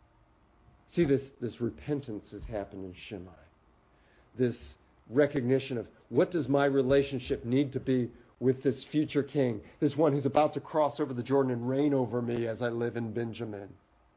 A: See, this, this repentance has happened in Shimei. This recognition of what does my relationship need to be with this future king, this one who's about to cross over the Jordan and reign over me as I live in Benjamin.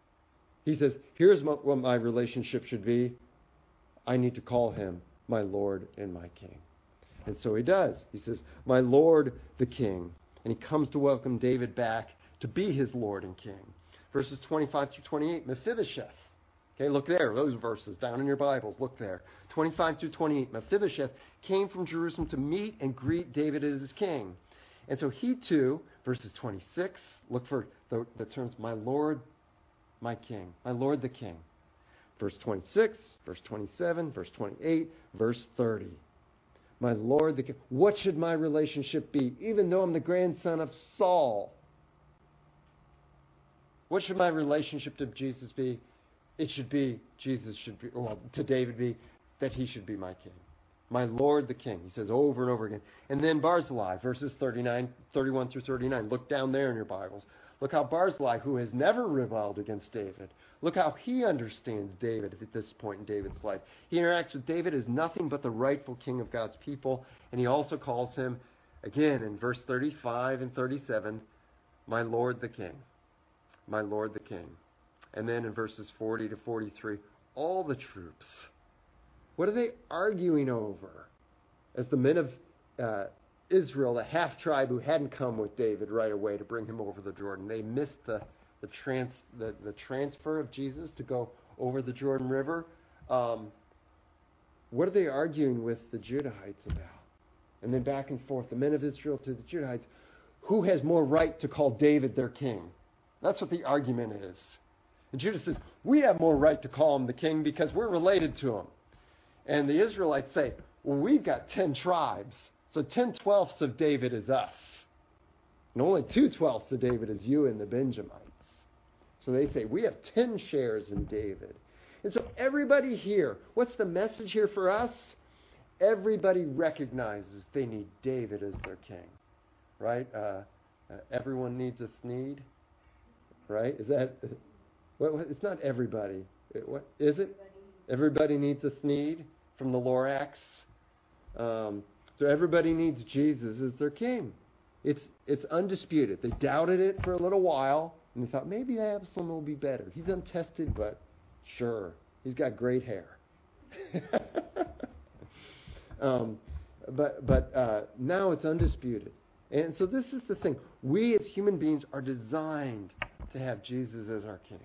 A: He says, here's what my relationship should be. I need to call him my Lord and my King. And so he does. He says, my Lord the King. And he comes to welcome David back to be his Lord and King. Verses twenty-five through twenty-eight, Mephibosheth. Okay, look there, those verses down in your Bibles. Look there. twenty-five through twenty-eight. Mephibosheth came from Jerusalem to meet and greet David as his king. And so he too, verses twenty-six, look for the, the terms, my Lord, my King. My Lord the King. Verse twenty-six, verse twenty-seven, verse twenty-eight, verse thirty. My Lord the King. What should my relationship be? Even though I'm the grandson of Saul. What should my relationship to Jesus be? It should be, Jesus should be, well, to David be, that he should be my king. My Lord the King. He says over and over again. And then Barzillai, verses thirty-nine, thirty-one through thirty-nine. Look down there in your Bibles. Look how Barzillai, who has never rebelled against David, look how he understands David at this point in David's life. He interacts with David as nothing but the rightful king of God's people. And he also calls him, again, in verse thirty-five and thirty-seven, my Lord the King. My Lord the King. And then in verses forty to forty-three, all the troops. What are they arguing over? As the men of uh, Israel, the half-tribe who hadn't come with David right away to bring him over the Jordan, they missed the the, trans, the, the transfer of Jesus to go over the Jordan River. Um, what are they arguing with the Judahites about? And then back and forth, the men of Israel to the Judahites. Who has more right to call David their king? That's what the argument is. And Judah says, we have more right to call him the king because we're related to him. And the Israelites say, well, we've got ten tribes, so ten twelfths of David is us. And only two twelfths of David is you and the Benjamites. So they say, we have ten shares in David. And so everybody here, what's the message here for us? Everybody recognizes they need David as their king, right? Uh, uh, everyone needs a Thneed, right? Is that, what, what, it's not everybody. It, what, is it? Everybody needs a Thneed from the Lorax. Um, so everybody needs Jesus as their king. It's, it's undisputed. They doubted it for a little while, and they thought maybe Absalom will be better. He's untested, but sure, he's got great hair. Um, but but uh, now it's undisputed. And so this is the thing. We as human beings are designed to have Jesus as our king.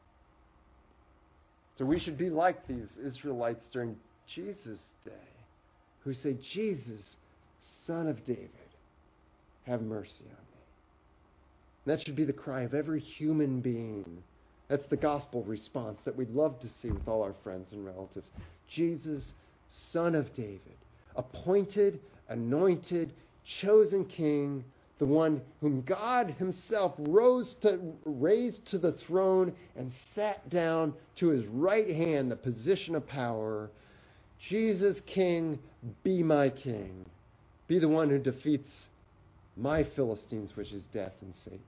A: So we should be like these Israelites during Jesus' day who say, Jesus, Son of David, have mercy on me. And that should be the cry of every human being. That's the gospel response that we'd love to see with all our friends and relatives. Jesus, Son of David, appointed, anointed, chosen king, the one whom God himself rose to, raised to the throne and sat down to his right hand, the position of power. Jesus, King, be my king. Be the one who defeats my Philistines, which is death and Satan.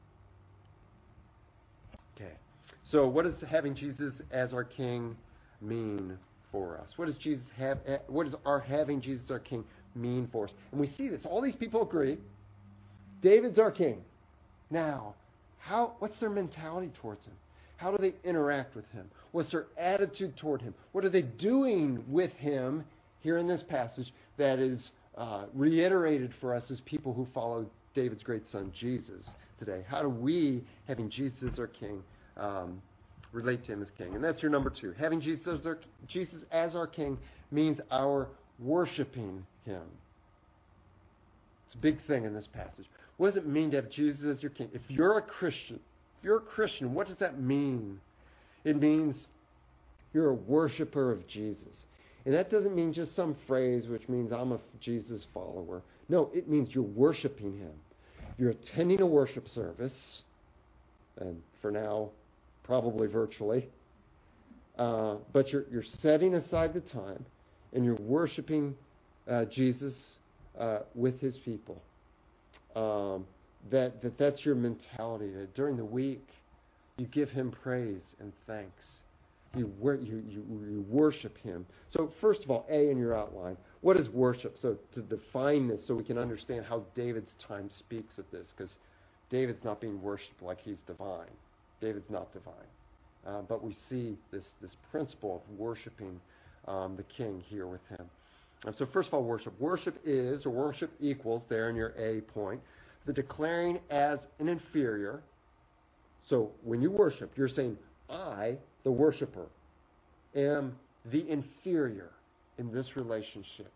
A: Okay. So what does having Jesus as our king mean for us? What does Jesus have? What does our having Jesus our king mean for us? And we see this. All these people agree. David's our king. Now, how? What's their mentality towards him? How do they interact with him? What's their attitude toward him? What are they doing with him here in this passage that is uh, reiterated for us as people who follow David's great son Jesus today? How do we, having Jesus as our king, um, relate to him as king? And that's your number two. Having Jesus as our, Jesus as our king means our worshiping him. It's a big thing in this passage. What does it mean to have Jesus as your king? If you're a Christian, if you're a Christian, what does that mean? It means you're a worshiper of Jesus. And that doesn't mean just some phrase which means I'm a Jesus follower. No, it means you're worshiping him. You're attending a worship service, and for now, probably virtually. Uh, but you're, you're setting aside the time, and you're worshiping uh, Jesus uh, with his people. Um, that, that that's your mentality. That during the week, you give him praise and thanks. You, wor- you, you, you worship him. So first of all, A in your outline, what is worship? So to define this so we can understand how David's time speaks of this, because David's not being worshipped like he's divine. David's not divine. Uh, but we see this, this principle of worshiping um, the king here with him. And so first of all, worship. Worship is, or worship equals, there in your A point, the declaring as an inferior. So when you worship, you're saying, I, the worshiper, am the inferior in this relationship.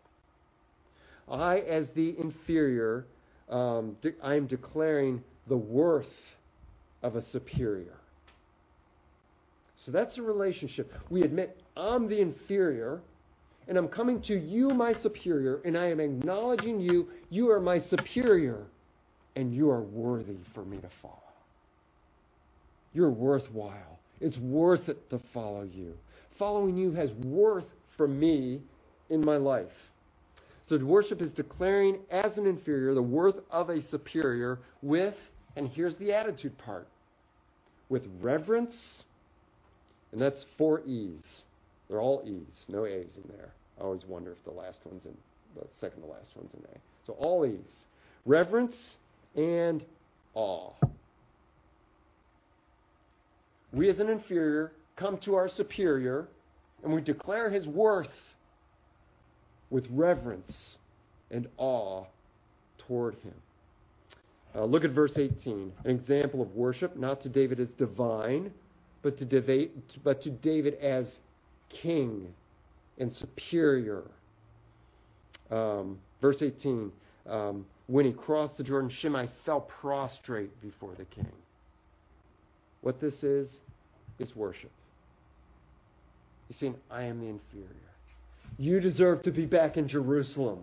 A: I, as the inferior, um, de- I am declaring the worth of a superior. So that's a relationship. We admit, I'm the inferior, and I'm coming to you, my superior, and I am acknowledging you. You are my superior, and you are worthy for me to follow. You're worthwhile. It's worth it to follow you. Following you has worth for me in my life. So to worship is declaring as an inferior the worth of a superior with, and here's the attitude part, with reverence, and that's four E's. They're all E's, no A's in there. I always wonder if the last one's in, the second to last one's in A. So all E's. Reverence and awe. We as an inferior come to our superior and we declare his worth with reverence and awe toward him. Uh, look at verse eighteen. An example of worship, not to David as divine, but to David, but to David as king and superior. Um, verse eighteen, um, when he crossed the Jordan, Shimei fell prostrate before the king. What this is, is worship. He's saying, I am the inferior. You deserve to be back in Jerusalem.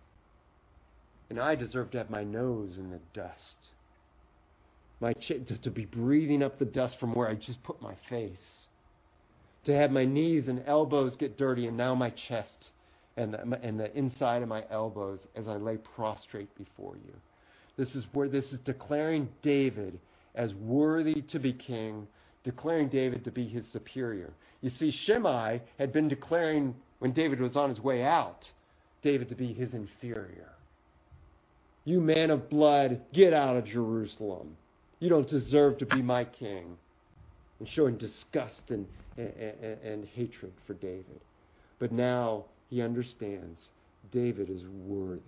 A: And I deserve to have my nose in the dust. My ch- to be breathing up the dust from where I just put my face. To have my knees and elbows get dirty, and now my chest and the, and the inside of my elbows as I lay prostrate before you. This is where this is declaring David as worthy to be king, declaring David to be his superior. You see, Shimei had been declaring, when David was on his way out, David to be his inferior. You man of blood, get out of Jerusalem. You don't deserve to be my king. And showing disgust and, and, and, and hatred for David. But now he understands David is worthy.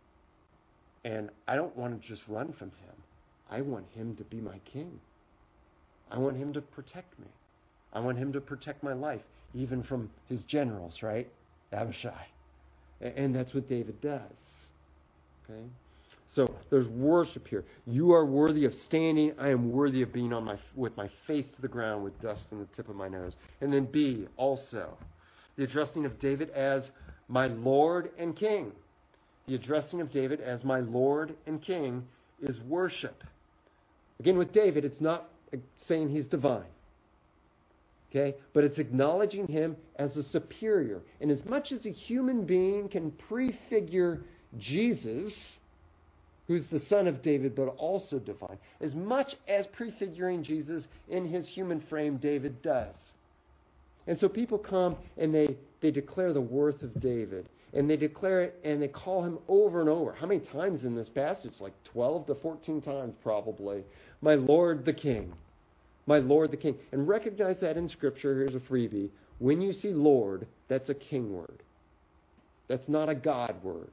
A: And I don't want to just run from him. I want him to be my king. I want him to protect me. I want him to protect my life, even from his generals, right? Abishai. And that's what David does. Okay? So there's worship here. You are worthy of standing. I am worthy of being on my with my face to the ground with dust on the tip of my nose. And then B, also, the addressing of David as my Lord and King. The addressing of David as my Lord and King is worship. Again, with David, it's not saying he's divine. Okay? But it's acknowledging him as a superior. And as much as a human being can prefigure Jesus, who's the son of David, but also divine, as much as prefiguring Jesus in his human frame, David does. And so people come and they, they declare the worth of David. And they declare it and they call him over and over. How many times in this passage? Like twelve to fourteen times probably. My Lord the King. My Lord the King. And recognize that in Scripture. Here's a freebie. When you see Lord, that's a king word. That's not a God word.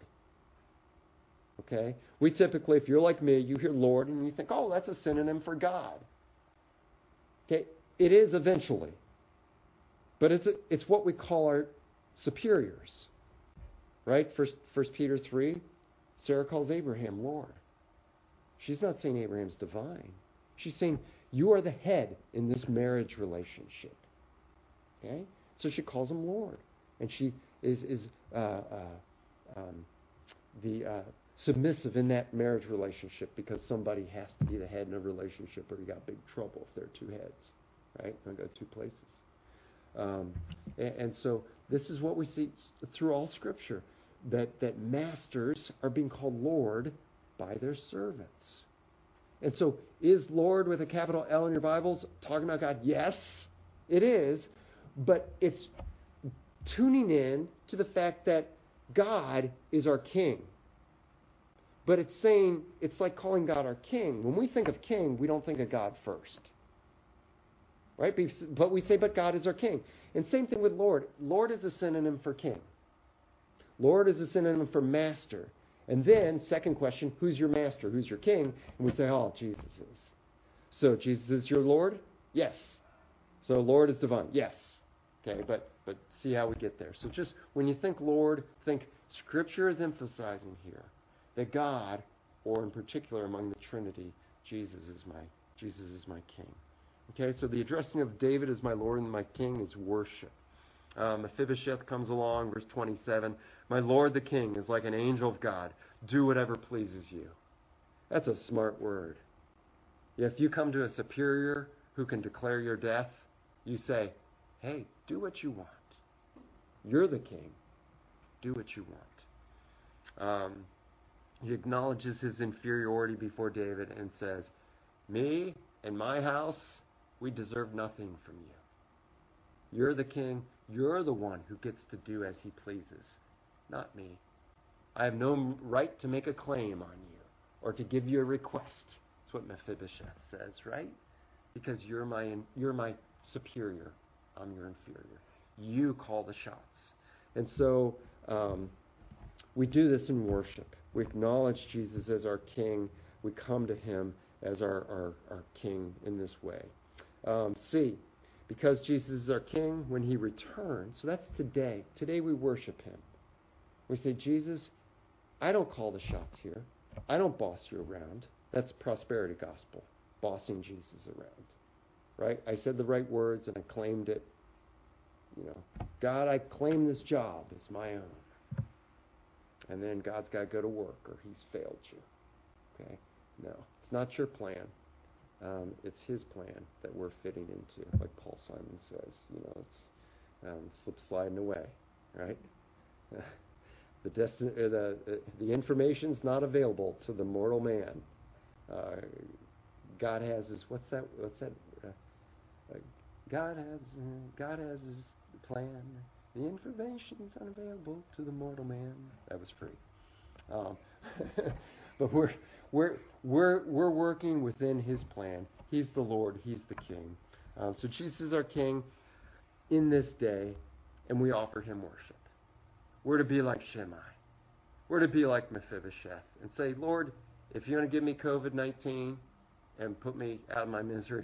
A: Okay? We typically, if you're like me, you hear Lord and you think, oh, that's a synonym for God. Okay? It is eventually. But it's, a, it's what we call our superiors. Right? First, First Peter three, Sarah calls Abraham Lord. She's not saying Abraham's divine. She's saying, you are the head in this marriage relationship. Okay? So she calls him Lord. And she is, is uh, uh, um, the uh, submissive in that marriage relationship because somebody has to be the head in a relationship or you got big trouble if there are two heads. Right? I've got two places. Um, and, and so this is what we see through all Scripture, that, that masters are being called Lord by their servants. And so is Lord with a capital L in your Bibles talking about God? Yes, it is. But it's tuning in to the fact that God is our King. But it's saying, it's like calling God our King. When we think of King, we don't think of God first. Right? But we say, but God is our King. And same thing with Lord. Lord is a synonym for King. Lord is a synonym for Master. And then, second question, who's your Master? Who's your King? And we say, oh, Jesus is. So, Jesus is your Lord? Yes. So, Lord is divine? Yes. Okay, but, but see how we get there. So just, when you think Lord, think Scripture is emphasizing here that God, or in particular among the Trinity, Jesus is my, Jesus is my King. Okay, so the addressing of David as my Lord and my King is worship. Um, Mephibosheth comes along, verse twenty-seven. My Lord the King is like an angel of God. Do whatever pleases you. That's a smart word. If you come to a superior who can declare your death, you say, hey, do what you want. You're the king. Do what you want. Um, he acknowledges his inferiority before David and says, me and my house, we deserve nothing from you. You're the king. You're the one who gets to do as he pleases, not me. I have no right to make a claim on you or to give you a request. That's what Mephibosheth says, right? Because you're my you're my superior. I'm your inferior. You call the shots. And so um, we do this in worship. We acknowledge Jesus as our King. We come to him as our, our, our King in this way. Um, C, because Jesus is our King, when he returns, so that's today. Today we worship him. We say, Jesus, I don't call the shots here. I don't boss you around. That's prosperity gospel, bossing Jesus around. right? I said the right words and I claimed it. You know, God, I claim this job as my own. And then God's got to go to work or he's failed you. Okay? No, it's not your plan. Um, it's his plan that we're fitting into, like Paul Simon says. You know, it's um, slip sliding away, right? Uh, the destin- uh, the uh, the information's not available to the mortal man. Uh, God has his what's that? What's that? Uh, uh, God has uh, God has his plan. The information's unavailable to the mortal man. That was free. Um, but we're we're we're we're working within his plan. He's the Lord. He's the King. Um, so Jesus is our King in this day, and we offer him worship. We're to be like Shimei. We're to be like Mephibosheth and say, Lord, if you're going to give me covid nineteen and put me out of my misery,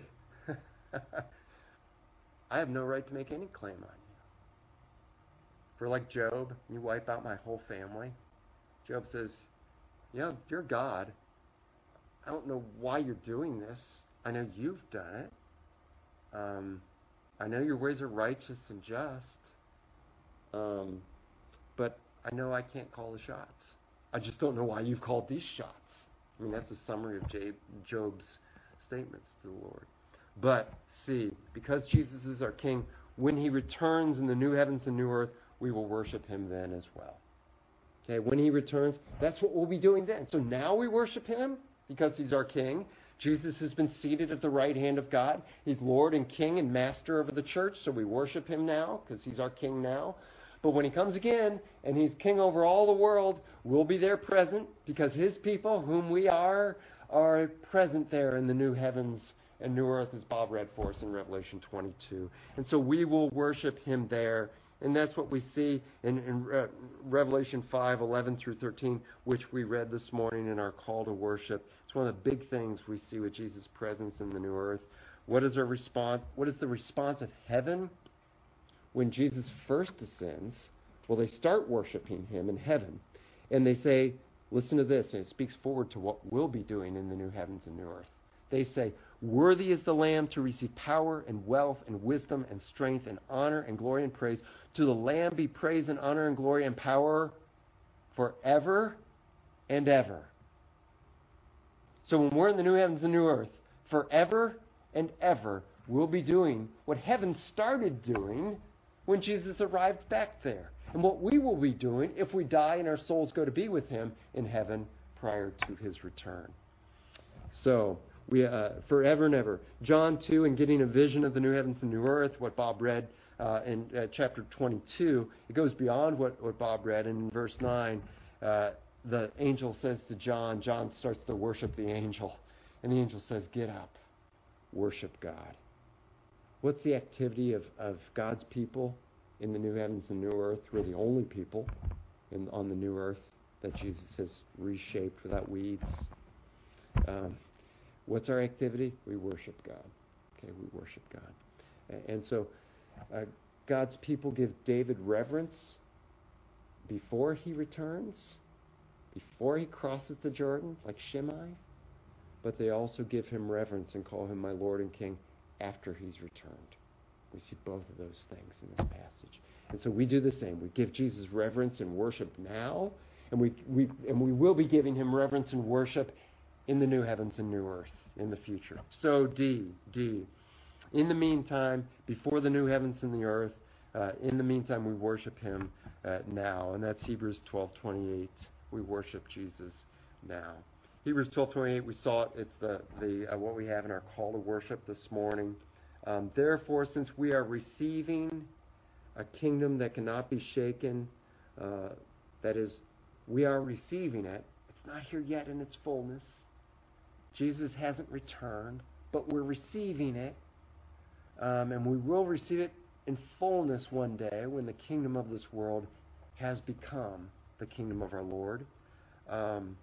A: I have no right to make any claim on you. For like Job, you wipe out my whole family. Job says, yeah, you're God. I don't know why you're doing this. I know you've done it. Um, I know your ways are righteous and just. Um, but I know I can't call the shots. I just don't know why you've called these shots. I mean, that's a summary of Job's statements to the Lord. But see, because Jesus is our King, when he returns in the new heavens and new earth, we will worship him then as well. Okay, when he returns, that's what we'll be doing then. So now we worship him because he's our King. Jesus has been seated at the right hand of God. He's Lord and King and Master over the church, so we worship him now because he's our King now. But when he comes again and he's King over all the world, we'll be there present because his people, whom we are, are present there in the new heavens and new earth, as Bob read for us in Revelation twenty-two. And so we will worship him there. And that's what we see in, in uh, Revelation five, eleven through thirteen, which we read this morning in our call to worship. It's one of the big things we see with Jesus' presence in the new earth. What is our response? What is the response of heaven when Jesus first descends? Well, they start worshiping him in heaven. And they say, listen to this, and it speaks forward to what we'll be doing in the new heavens and new earth. They say, worthy is the Lamb to receive power and wealth and wisdom and strength and honor and glory and praise. To the Lamb be praise and honor and glory and power forever and ever. So when we're in the new heavens and new earth, forever and ever, we'll be doing what heaven started doing when Jesus arrived back there. And what we will be doing if we die and our souls go to be with him in heaven prior to his return. So, we uh, forever and ever. John two, and getting a vision of the new heavens and new earth, what Bob read uh, in uh, chapter twenty-two, it goes beyond what, what Bob read. And in verse nine, uh, the angel says to John, John starts to worship the angel. And the angel says, get up, worship God. What's the activity of, of God's people in the new heavens and new earth? We're the only people in, on the new earth that Jesus has reshaped without weeds. Um, what's our activity? We worship God. Okay, we worship God. And so uh, God's people give David reverence before he returns, before he crosses the Jordan, like Shimei, but they also give him reverence and call him my Lord and King after he's returned. We see both of those things in this passage. And so we do the same. We give Jesus reverence and worship now, and we, we and we will be giving him reverence and worship in the new heavens and new earth in the future. So D, D. In the meantime, before the new heavens and the earth, uh, in the meantime we worship him uh, now. And that's Hebrews twelve twenty-eight. We worship Jesus now. Hebrews twelve twenty-eight, we saw it. It's the, the uh, what we have in our call to worship this morning. Um, Therefore, since we are receiving a kingdom that cannot be shaken, uh, that is, we are receiving it. It's not here yet in its fullness. Jesus hasn't returned, but we're receiving it. Um, and we will receive it in fullness one day when the kingdom of this world has become the kingdom of our Lord. Um,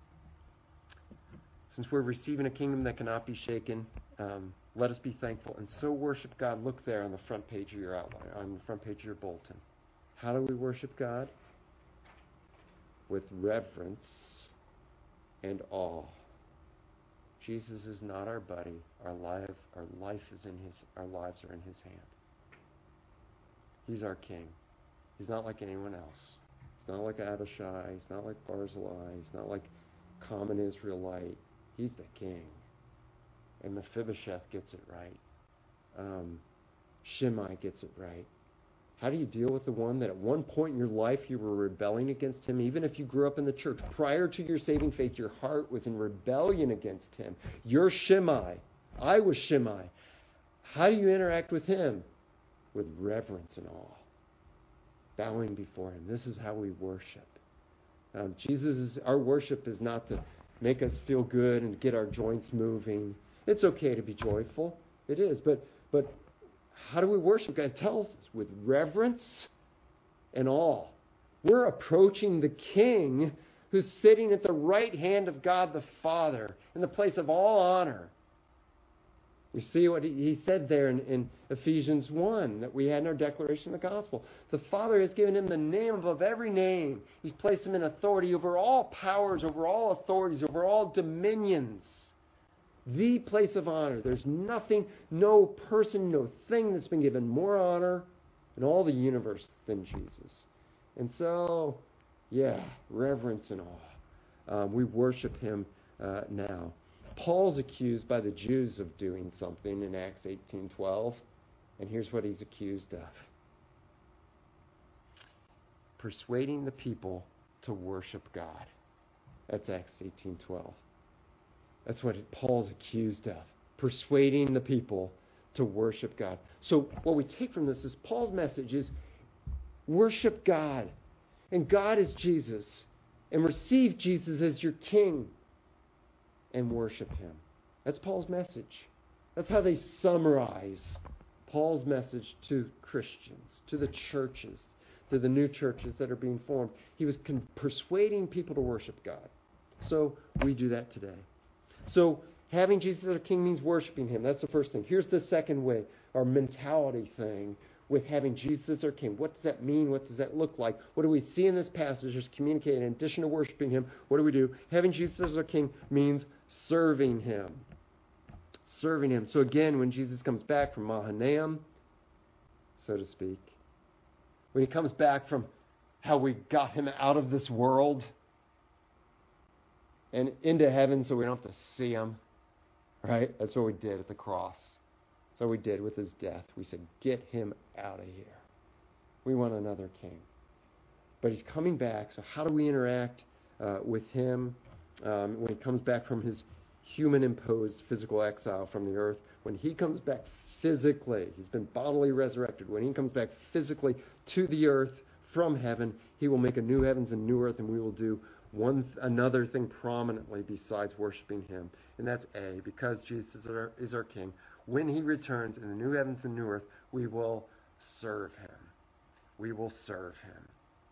A: since we're receiving a kingdom that cannot be shaken, um, let us be thankful and so worship God. Look there on the front page of your outline, on the front page of your bulletin. How do we worship God? With reverence and awe. Jesus is not our buddy. Our life, our life is in his, our lives are in his hand. He's our king. He's not like anyone else. He's not like Abishai. He's not like Barzillai. He's not like common Israelite. He's the king. And Mephibosheth gets it right. Um, Shimei gets it right. How do you deal with the one that at one point in your life you were rebelling against him? Even if you grew up in the church, prior to your saving faith, your heart was in rebellion against him. You're Shimei. I was Shimei. How do you interact with him? With reverence and awe. Bowing before him. This is how we worship. Um, Jesus is, our worship is not to make us feel good and get our joints moving. It's okay to be joyful. It is. But but how do we worship? God tells us with reverence and awe. We're approaching the King who's sitting at the right hand of God the Father in the place of all honor. We see what he, he said there in, in Ephesians one that we had in our declaration of the gospel. The Father has given him the name above every name. He's placed him in authority over all powers, over all authorities, over all dominions. The place of honor. There's nothing, no person, no thing that's been given more honor in all the universe than Jesus. And so, yeah, reverence and awe. Um, we worship him uh, now. Paul's accused by the Jews of doing something in Acts eighteen twelve, and here's what he's accused of. Persuading the people to worship God. That's Acts eighteen twelve. That's what Paul's accused of. Persuading the people to worship God. So what we take from this is Paul's message is worship God. And God is Jesus. And receive Jesus as your king. And worship him. That's Paul's message. That's how they summarize Paul's message to Christians, to the churches, to the new churches that are being formed. He was con- persuading people to worship God. So we do that today. So having Jesus as our king means worshiping him. That's the first thing. Here's the second way, our mentality thing with having Jesus as our king. What does that mean? What does that look like? What do we see in this passage as communicating? In addition to worshiping him, what do we do? Having Jesus as our king means serving him. Serving him. So again, when Jesus comes back from Mahanaim, so to speak, when he comes back from how we got him out of this world and into heaven so we don't have to see him, right? That's what we did at the cross. That's what we did with his death. We said, get him out of here. We want another king. But he's coming back, so how do we interact uh, with him um, when he comes back from his human-imposed physical exile from the earth? When he comes back physically, he's been bodily resurrected. When he comes back physically to the earth from heaven, he will make a new heavens and new earth, and we will do one another thing prominently besides worshiping him. And that's A, because Jesus is our, is our king. When he returns in the new heavens and new earth, we will serve him. We will serve him.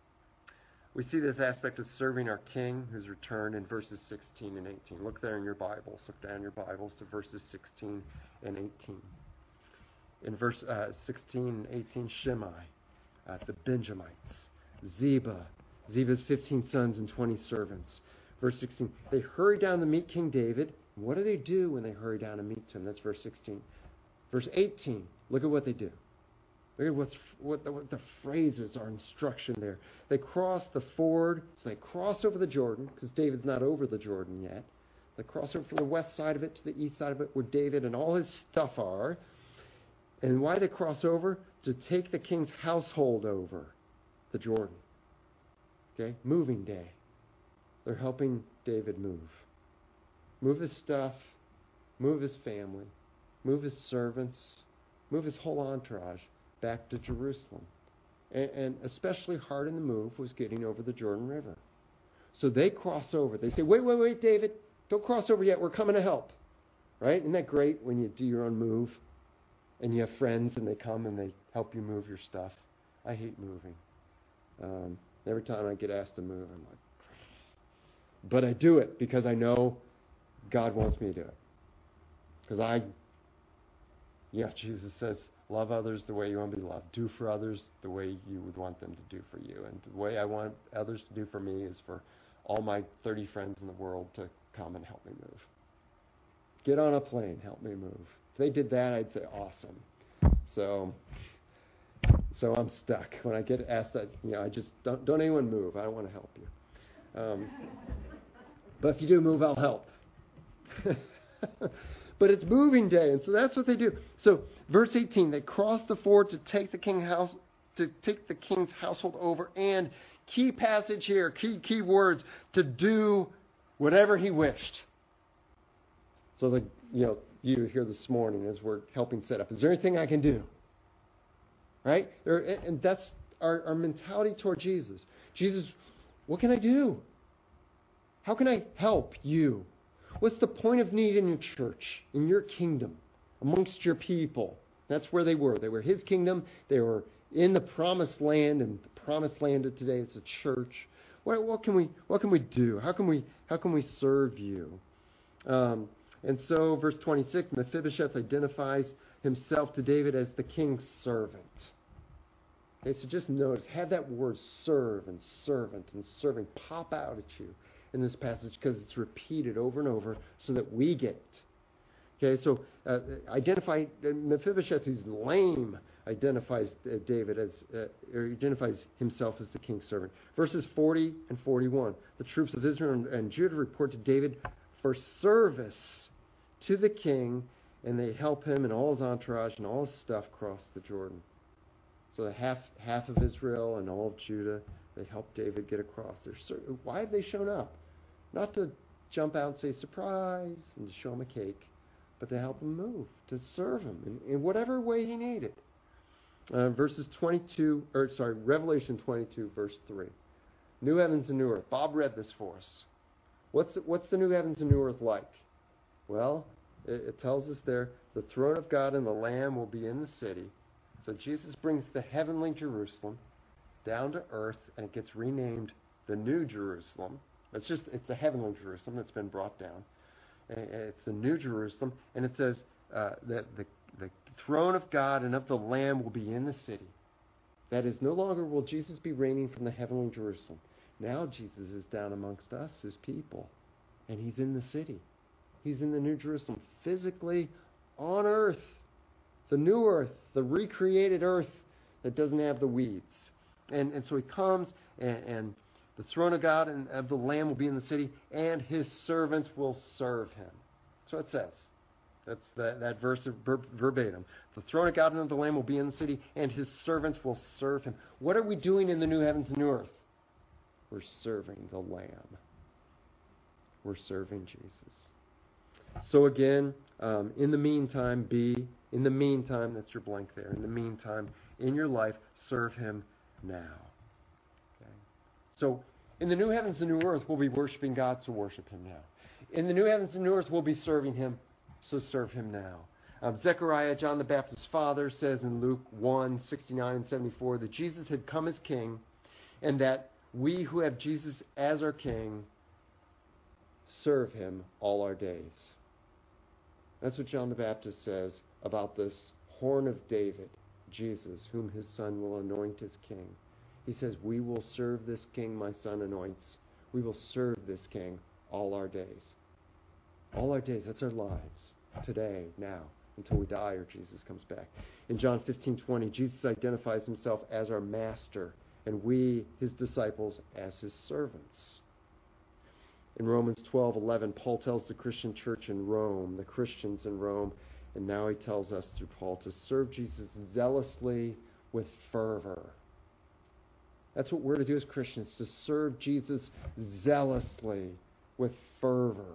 A: We see this aspect of serving our king who's returned in verses sixteen and eighteen. Look there in your Bibles. Look down your Bibles to verses sixteen and eighteen. In verse uh, sixteen and eighteen, Shimei, uh, the Benjamites, Ziba, Ziba's fifteen sons and twenty servants. Verse sixteen, they hurry down to meet King David. What do they do when they hurry down to meet him? That's verse sixteen. Verse eighteen, look at what they do. Look at what's, what, the, what the phrases are, instruction there. They cross the ford, so they cross over the Jordan, because David's not over the Jordan yet. They cross over from the west side of it to the east side of it, where David and all his stuff are. And why they cross over? To take the king's household over the Jordan. Okay, moving day. They're helping David move. Move his stuff, move his family, move his servants, move his whole entourage back to Jerusalem. And, and especially hard in the move was getting over the Jordan River. So they cross over. They say, wait, wait, wait, David, don't cross over yet. We're coming to help. Right? Isn't that great when you do your own move and you have friends and they come and they help you move your stuff? I hate moving. Um, every time I get asked to move, I'm like, but I do it because I know God wants me to do it. Because I, yeah, Jesus says, love others the way you want to be loved. Do for others the way you would want them to do for you. And the way I want others to do for me is for all my thirty friends in the world to come and help me move. get on a plane, help me move. If they did that, I'd say awesome. So, so I'm stuck. When I get asked that, you know, I just, don't, don't anyone move. I don't want to help you. Um, but if you do move, I'll help. But it's moving day, and so that's what they do. So, verse eighteen, they crossed the ford to take the king house, to take the king's household over, and key passage here, key key words, to do whatever he wished. So, the you know, you here this morning as we're helping set up, is there anything I can do? Right? And that's our, our mentality toward Jesus. Jesus, what can I do? How can I help you? What's the point of need in your church, in your kingdom, amongst your people? That's where they were. They were his kingdom. They were in the promised land, and the promised land of today is a church. What, what can we what can we do? How can we how can we serve you? Um, and so, verse twenty-six, Mephibosheth identifies himself to David as the king's servant. Okay, so just notice, have that word serve and servant and serving pop out at you in this passage, because it's repeated over and over so that we get it. Okay, so uh, identify uh, Mephibosheth, who's lame, identifies uh, David as, uh, or identifies himself as the king's servant. Verses forty and forty-one. The troops of Israel and, and Judah report to David for service to the king, and they help him and all his entourage and all his stuff cross the Jordan. So the half half of Israel and all of Judah, they help David get across. They're, why have they shown up? Not to jump out and say surprise and to show him a cake, but to help him move, to serve him in, in whatever way he needed. Uh, verses twenty-two, or sorry, Revelation twenty-two, verse three. New heavens and new earth. Bob read this for us. What's the, what's the new heavens and new earth like? Well, it, it tells us there, the throne of God and the Lamb will be in the city. So Jesus brings the heavenly Jerusalem down to earth, and it gets renamed the New Jerusalem. It's just, it's the heavenly Jerusalem that's been brought down. It's the New Jerusalem, and it says uh, that the, the throne of God and of the Lamb will be in the city. That is, no longer will Jesus be reigning from the heavenly Jerusalem. Now Jesus is down amongst us, his people, and he's in the city. He's in the New Jerusalem, physically on earth, the new earth, the recreated earth that doesn't have the weeds. And, and so he comes, and, and the throne of God and of the Lamb will be in the city, and his servants will serve him. That's what it says. That's that, that verse ver, verbatim. The throne of God and of the Lamb will be in the city, and his servants will serve him. What are we doing in the new heavens and new earth? We're serving the Lamb. We're serving Jesus. So again, um, in the meantime, be, in the meantime, that's your blank there, in the meantime, in your life, serve him now. Okay? So, in the new heavens and new earth, we'll be worshiping God, so worship him now. In the new heavens and new earth, we'll be serving him, so serve him now. Um, Zechariah, John the Baptist's father, says in Luke one, sixty-nine and seventy-four that Jesus had come as king, and that we who have Jesus as our king serve him all our days. That's what John the Baptist says about this horn of David, Jesus, whom his son will anoint as king. He says, we will serve this king my son anoints. We will serve this king all our days. All our days, that's our lives, today, now, until we die or Jesus comes back. In John fifteen twenty, Jesus identifies himself as our master, and we, his disciples, as his servants. In Romans twelve eleven, Paul tells the Christian church in Rome, the Christians in Rome, and now he tells us through Paul to serve Jesus zealously with fervor. That's what we're to do as Christians, to serve Jesus zealously with fervor.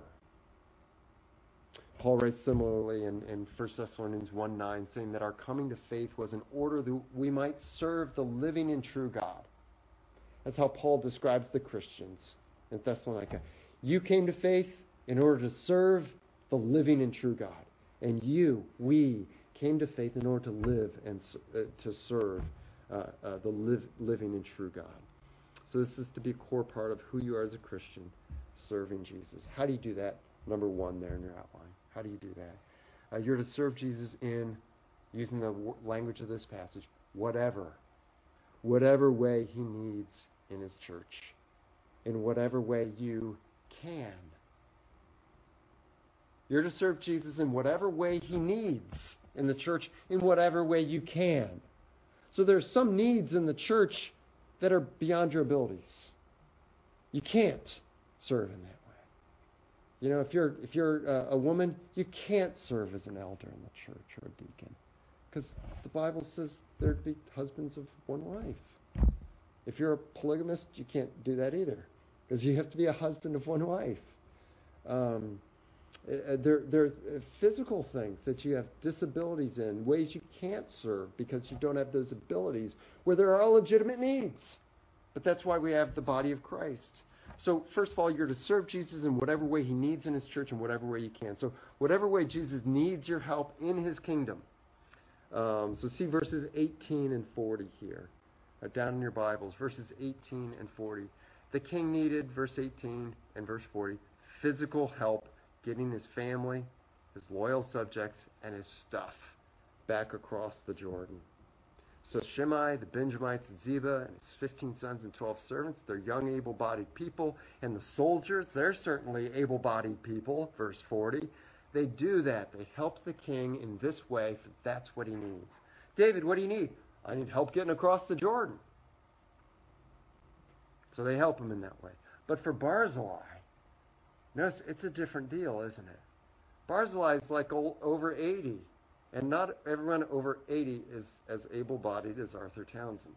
A: Paul writes similarly in, in First Thessalonians one nine, saying that our coming to faith was in order that we might serve the living and true God. That's how Paul describes the Christians in Thessalonica. You came to faith in order to serve the living and true God. And you, we, came to faith in order to live and uh, to serve uh, uh, the live, living and true God. So this is to be a core part of who you are as a Christian, serving Jesus. How do you do that? Number one there in your outline. How do you do that? Uh, you're to serve Jesus in, using the w- language of this passage, whatever. Whatever way he needs in his church. In whatever way you can. You're to serve Jesus in whatever way he needs in the church, in whatever way you can. So there's some needs in the church that are beyond your abilities. You can't serve in that way. You know, if you're if you're uh, a woman, you can't serve as an elder in the church or a deacon, because the Bible says there to be husbands of one wife. If you're a polygamist, you can't do that either, because you have to be a husband of one wife. Um, uh, there, there are physical things that you have disabilities in, ways you can't serve because you don't have those abilities, where there are legitimate needs. But that's why we have the body of Christ. So first of all, you're to serve Jesus in whatever way he needs in his church, in whatever way you can. So whatever way Jesus needs your help in his kingdom. Um, so see verses eighteen and forty here. Uh, down in your Bibles, verses eighteen and forty. The king needed, verse eighteen and verse forty, physical help getting his family, his loyal subjects, and his stuff back across the Jordan. So Shimei, the Benjamites, and Ziba, and his fifteen sons and twelve servants, they're young, able-bodied people. And the soldiers, they're certainly able-bodied people, verse forty. They do that. They help the king in this way, for that's what he needs. David, what do you need? I need help getting across the Jordan. So they help him in that way. But for Barzillai, notice it's a different deal, isn't it? Barzillai is like old, over eighty. And not everyone over eighty is as able-bodied as Arthur Townsend.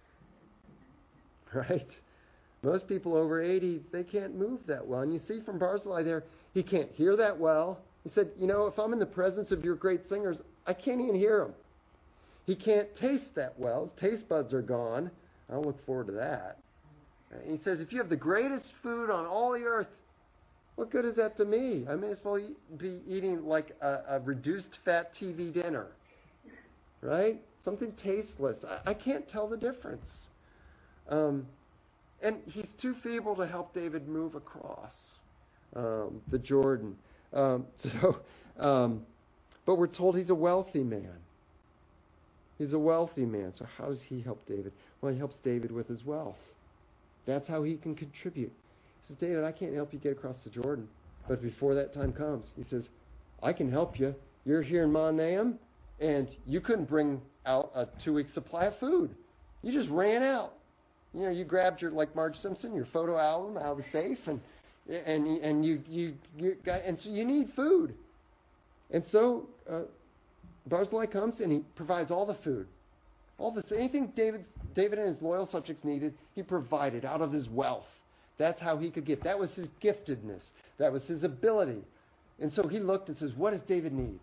A: Right? Most people over eighty, they can't move that well. And you see from Barzillai there, he can't hear that well. He said, you know, if I'm in the presence of your great singers, I can't even hear them. He can't taste that well. His taste buds are gone. I don't look forward to that. And he says, if you have the greatest food on all the earth, what good is that to me? I may as well eat, be eating like a, a reduced fat T V dinner, right? Something tasteless. I, I can't tell the difference. Um, and he's too feeble to help David move across um, the Jordan. Um, so, um, but we're told he's a wealthy man. He's a wealthy man. So how does he help David? Well, he helps David with his wealth. That's how he can contribute. He says, David, I can't help you get across the Jordan. But before that time comes, he says, I can help you. You're here in Mahanaim, and you couldn't bring out a two-week supply of food. You just ran out. You know, you grabbed your, like Marge Simpson, your photo album out of the safe, and and and you you, you got, and so you need food. And so uh, Barzillai comes and he provides all the food, all this anything David David and his loyal subjects needed. He provided out of his wealth. That's how he could get. That was his giftedness. That was his ability. And so he looked and says, what does David need?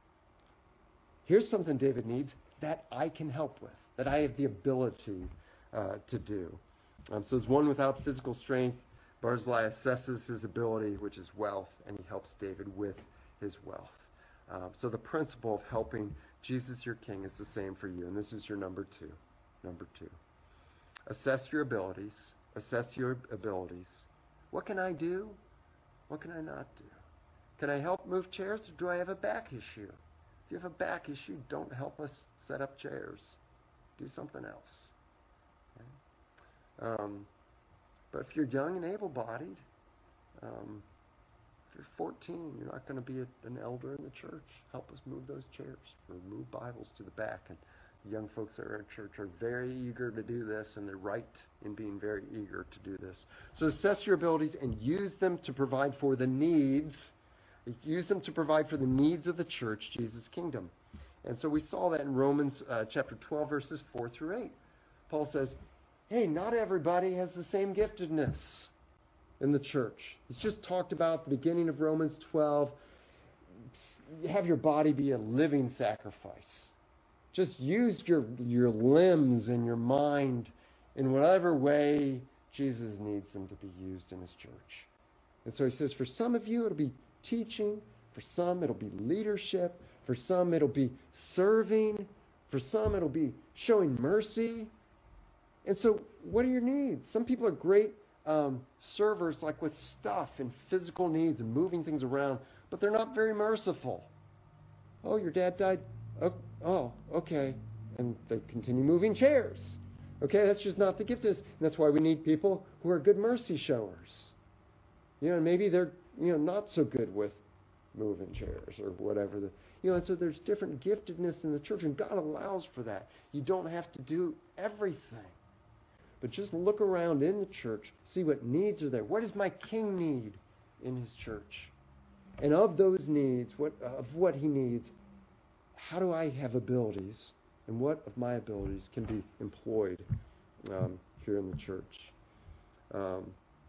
A: Here's something David needs that I can help with, that I have the ability uh, to do. Um, so as one without physical strength, Barzillai assesses his ability, which is wealth, and he helps David with his wealth. Um, so the principle of helping Jesus your King is the same for you. And this is your number two. Number two. Assess your abilities. Assess your abilities. What can I do? What can I not do? Can I help move chairs, or do I have a back issue? If you have a back issue, don't help us set up chairs. Do something else. Okay? Um, but if you're young and able-bodied, um, if you're fourteen, you're not going to be a, an elder in the church. Help us move those chairs, or move Bibles to the back. And the young folks at our church are very eager to do this, and they're right in being very eager to do this. So assess your abilities and use them to provide for the needs. Use them to provide for the needs of the church, Jesus' kingdom. And so we saw that in Romans uh, chapter twelve, verses four through eight. Paul says, hey, not everybody has the same giftedness in the church. It's just talked about at the beginning of Romans twelve. Have your body be a living sacrifice. Just use your, your limbs and your mind in whatever way Jesus needs them to be used in his church. And so he says, for some of you, it'll be teaching. For some, it'll be leadership. For some, it'll be serving. For some, it'll be showing mercy. And so what are your needs? Some people are great um, servers, like with stuff and physical needs and moving things around, but they're not very merciful. Oh, your dad died? Oh, oh, okay. And they continue moving chairs. Okay, that's just not the giftedness. And that's why we need people who are good mercy showers. You know, maybe they're, you know, not so good with moving chairs or whatever. The, you know, and so there's different giftedness in the church, and God allows for that. You don't have to do everything. But just look around in the church, see what needs are there. What does my king need in his church? And of those needs, what of what he needs, how do I have abilities? And what of my abilities can be employed um, here in the church? Um,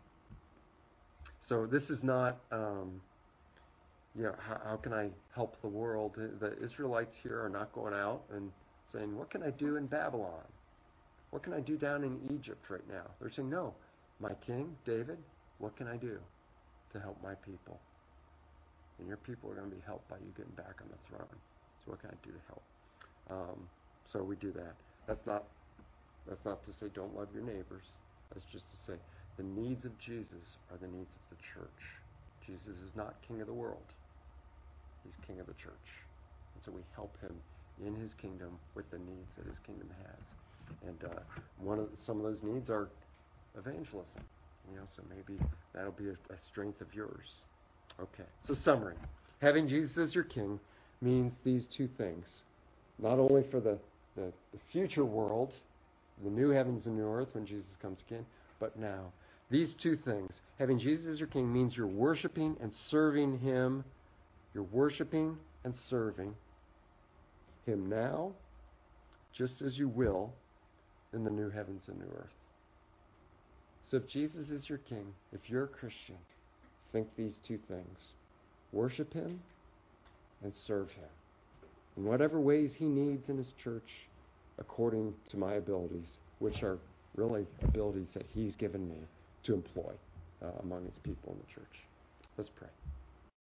A: so this is not, um, you know, how, how can I help the world? The Israelites here are not going out and saying, what can I do in Babylon? What can I do down in Egypt right now? They're saying, no, my king, David, what can I do to help my people? And your people are going to be helped by you getting back on the throne. So what can I do to help? Um, so we do that. That's not that's not to say don't love your neighbors. That's just to say the needs of Jesus are the needs of the church. Jesus is not king of the world. He's king of the church. And so we help him in his kingdom with the needs that his kingdom has. And uh, one of some of those needs are evangelism. You know, so maybe that'll be a, a strength of yours. Okay. So summary: having Jesus as your king means these two things. Not only for the, the, the future world, the new heavens and new earth when Jesus comes again, but now. These two things. Having Jesus as your king means you're worshiping and serving him. You're worshiping and serving him now, just as you will in the new heavens and new earth. So if Jesus is your king, if you're a Christian, think these two things. Worship him and serve him in whatever ways he needs in his church according to my abilities, which are really abilities that he's given me to employ uh, among his people in the church. Let's pray.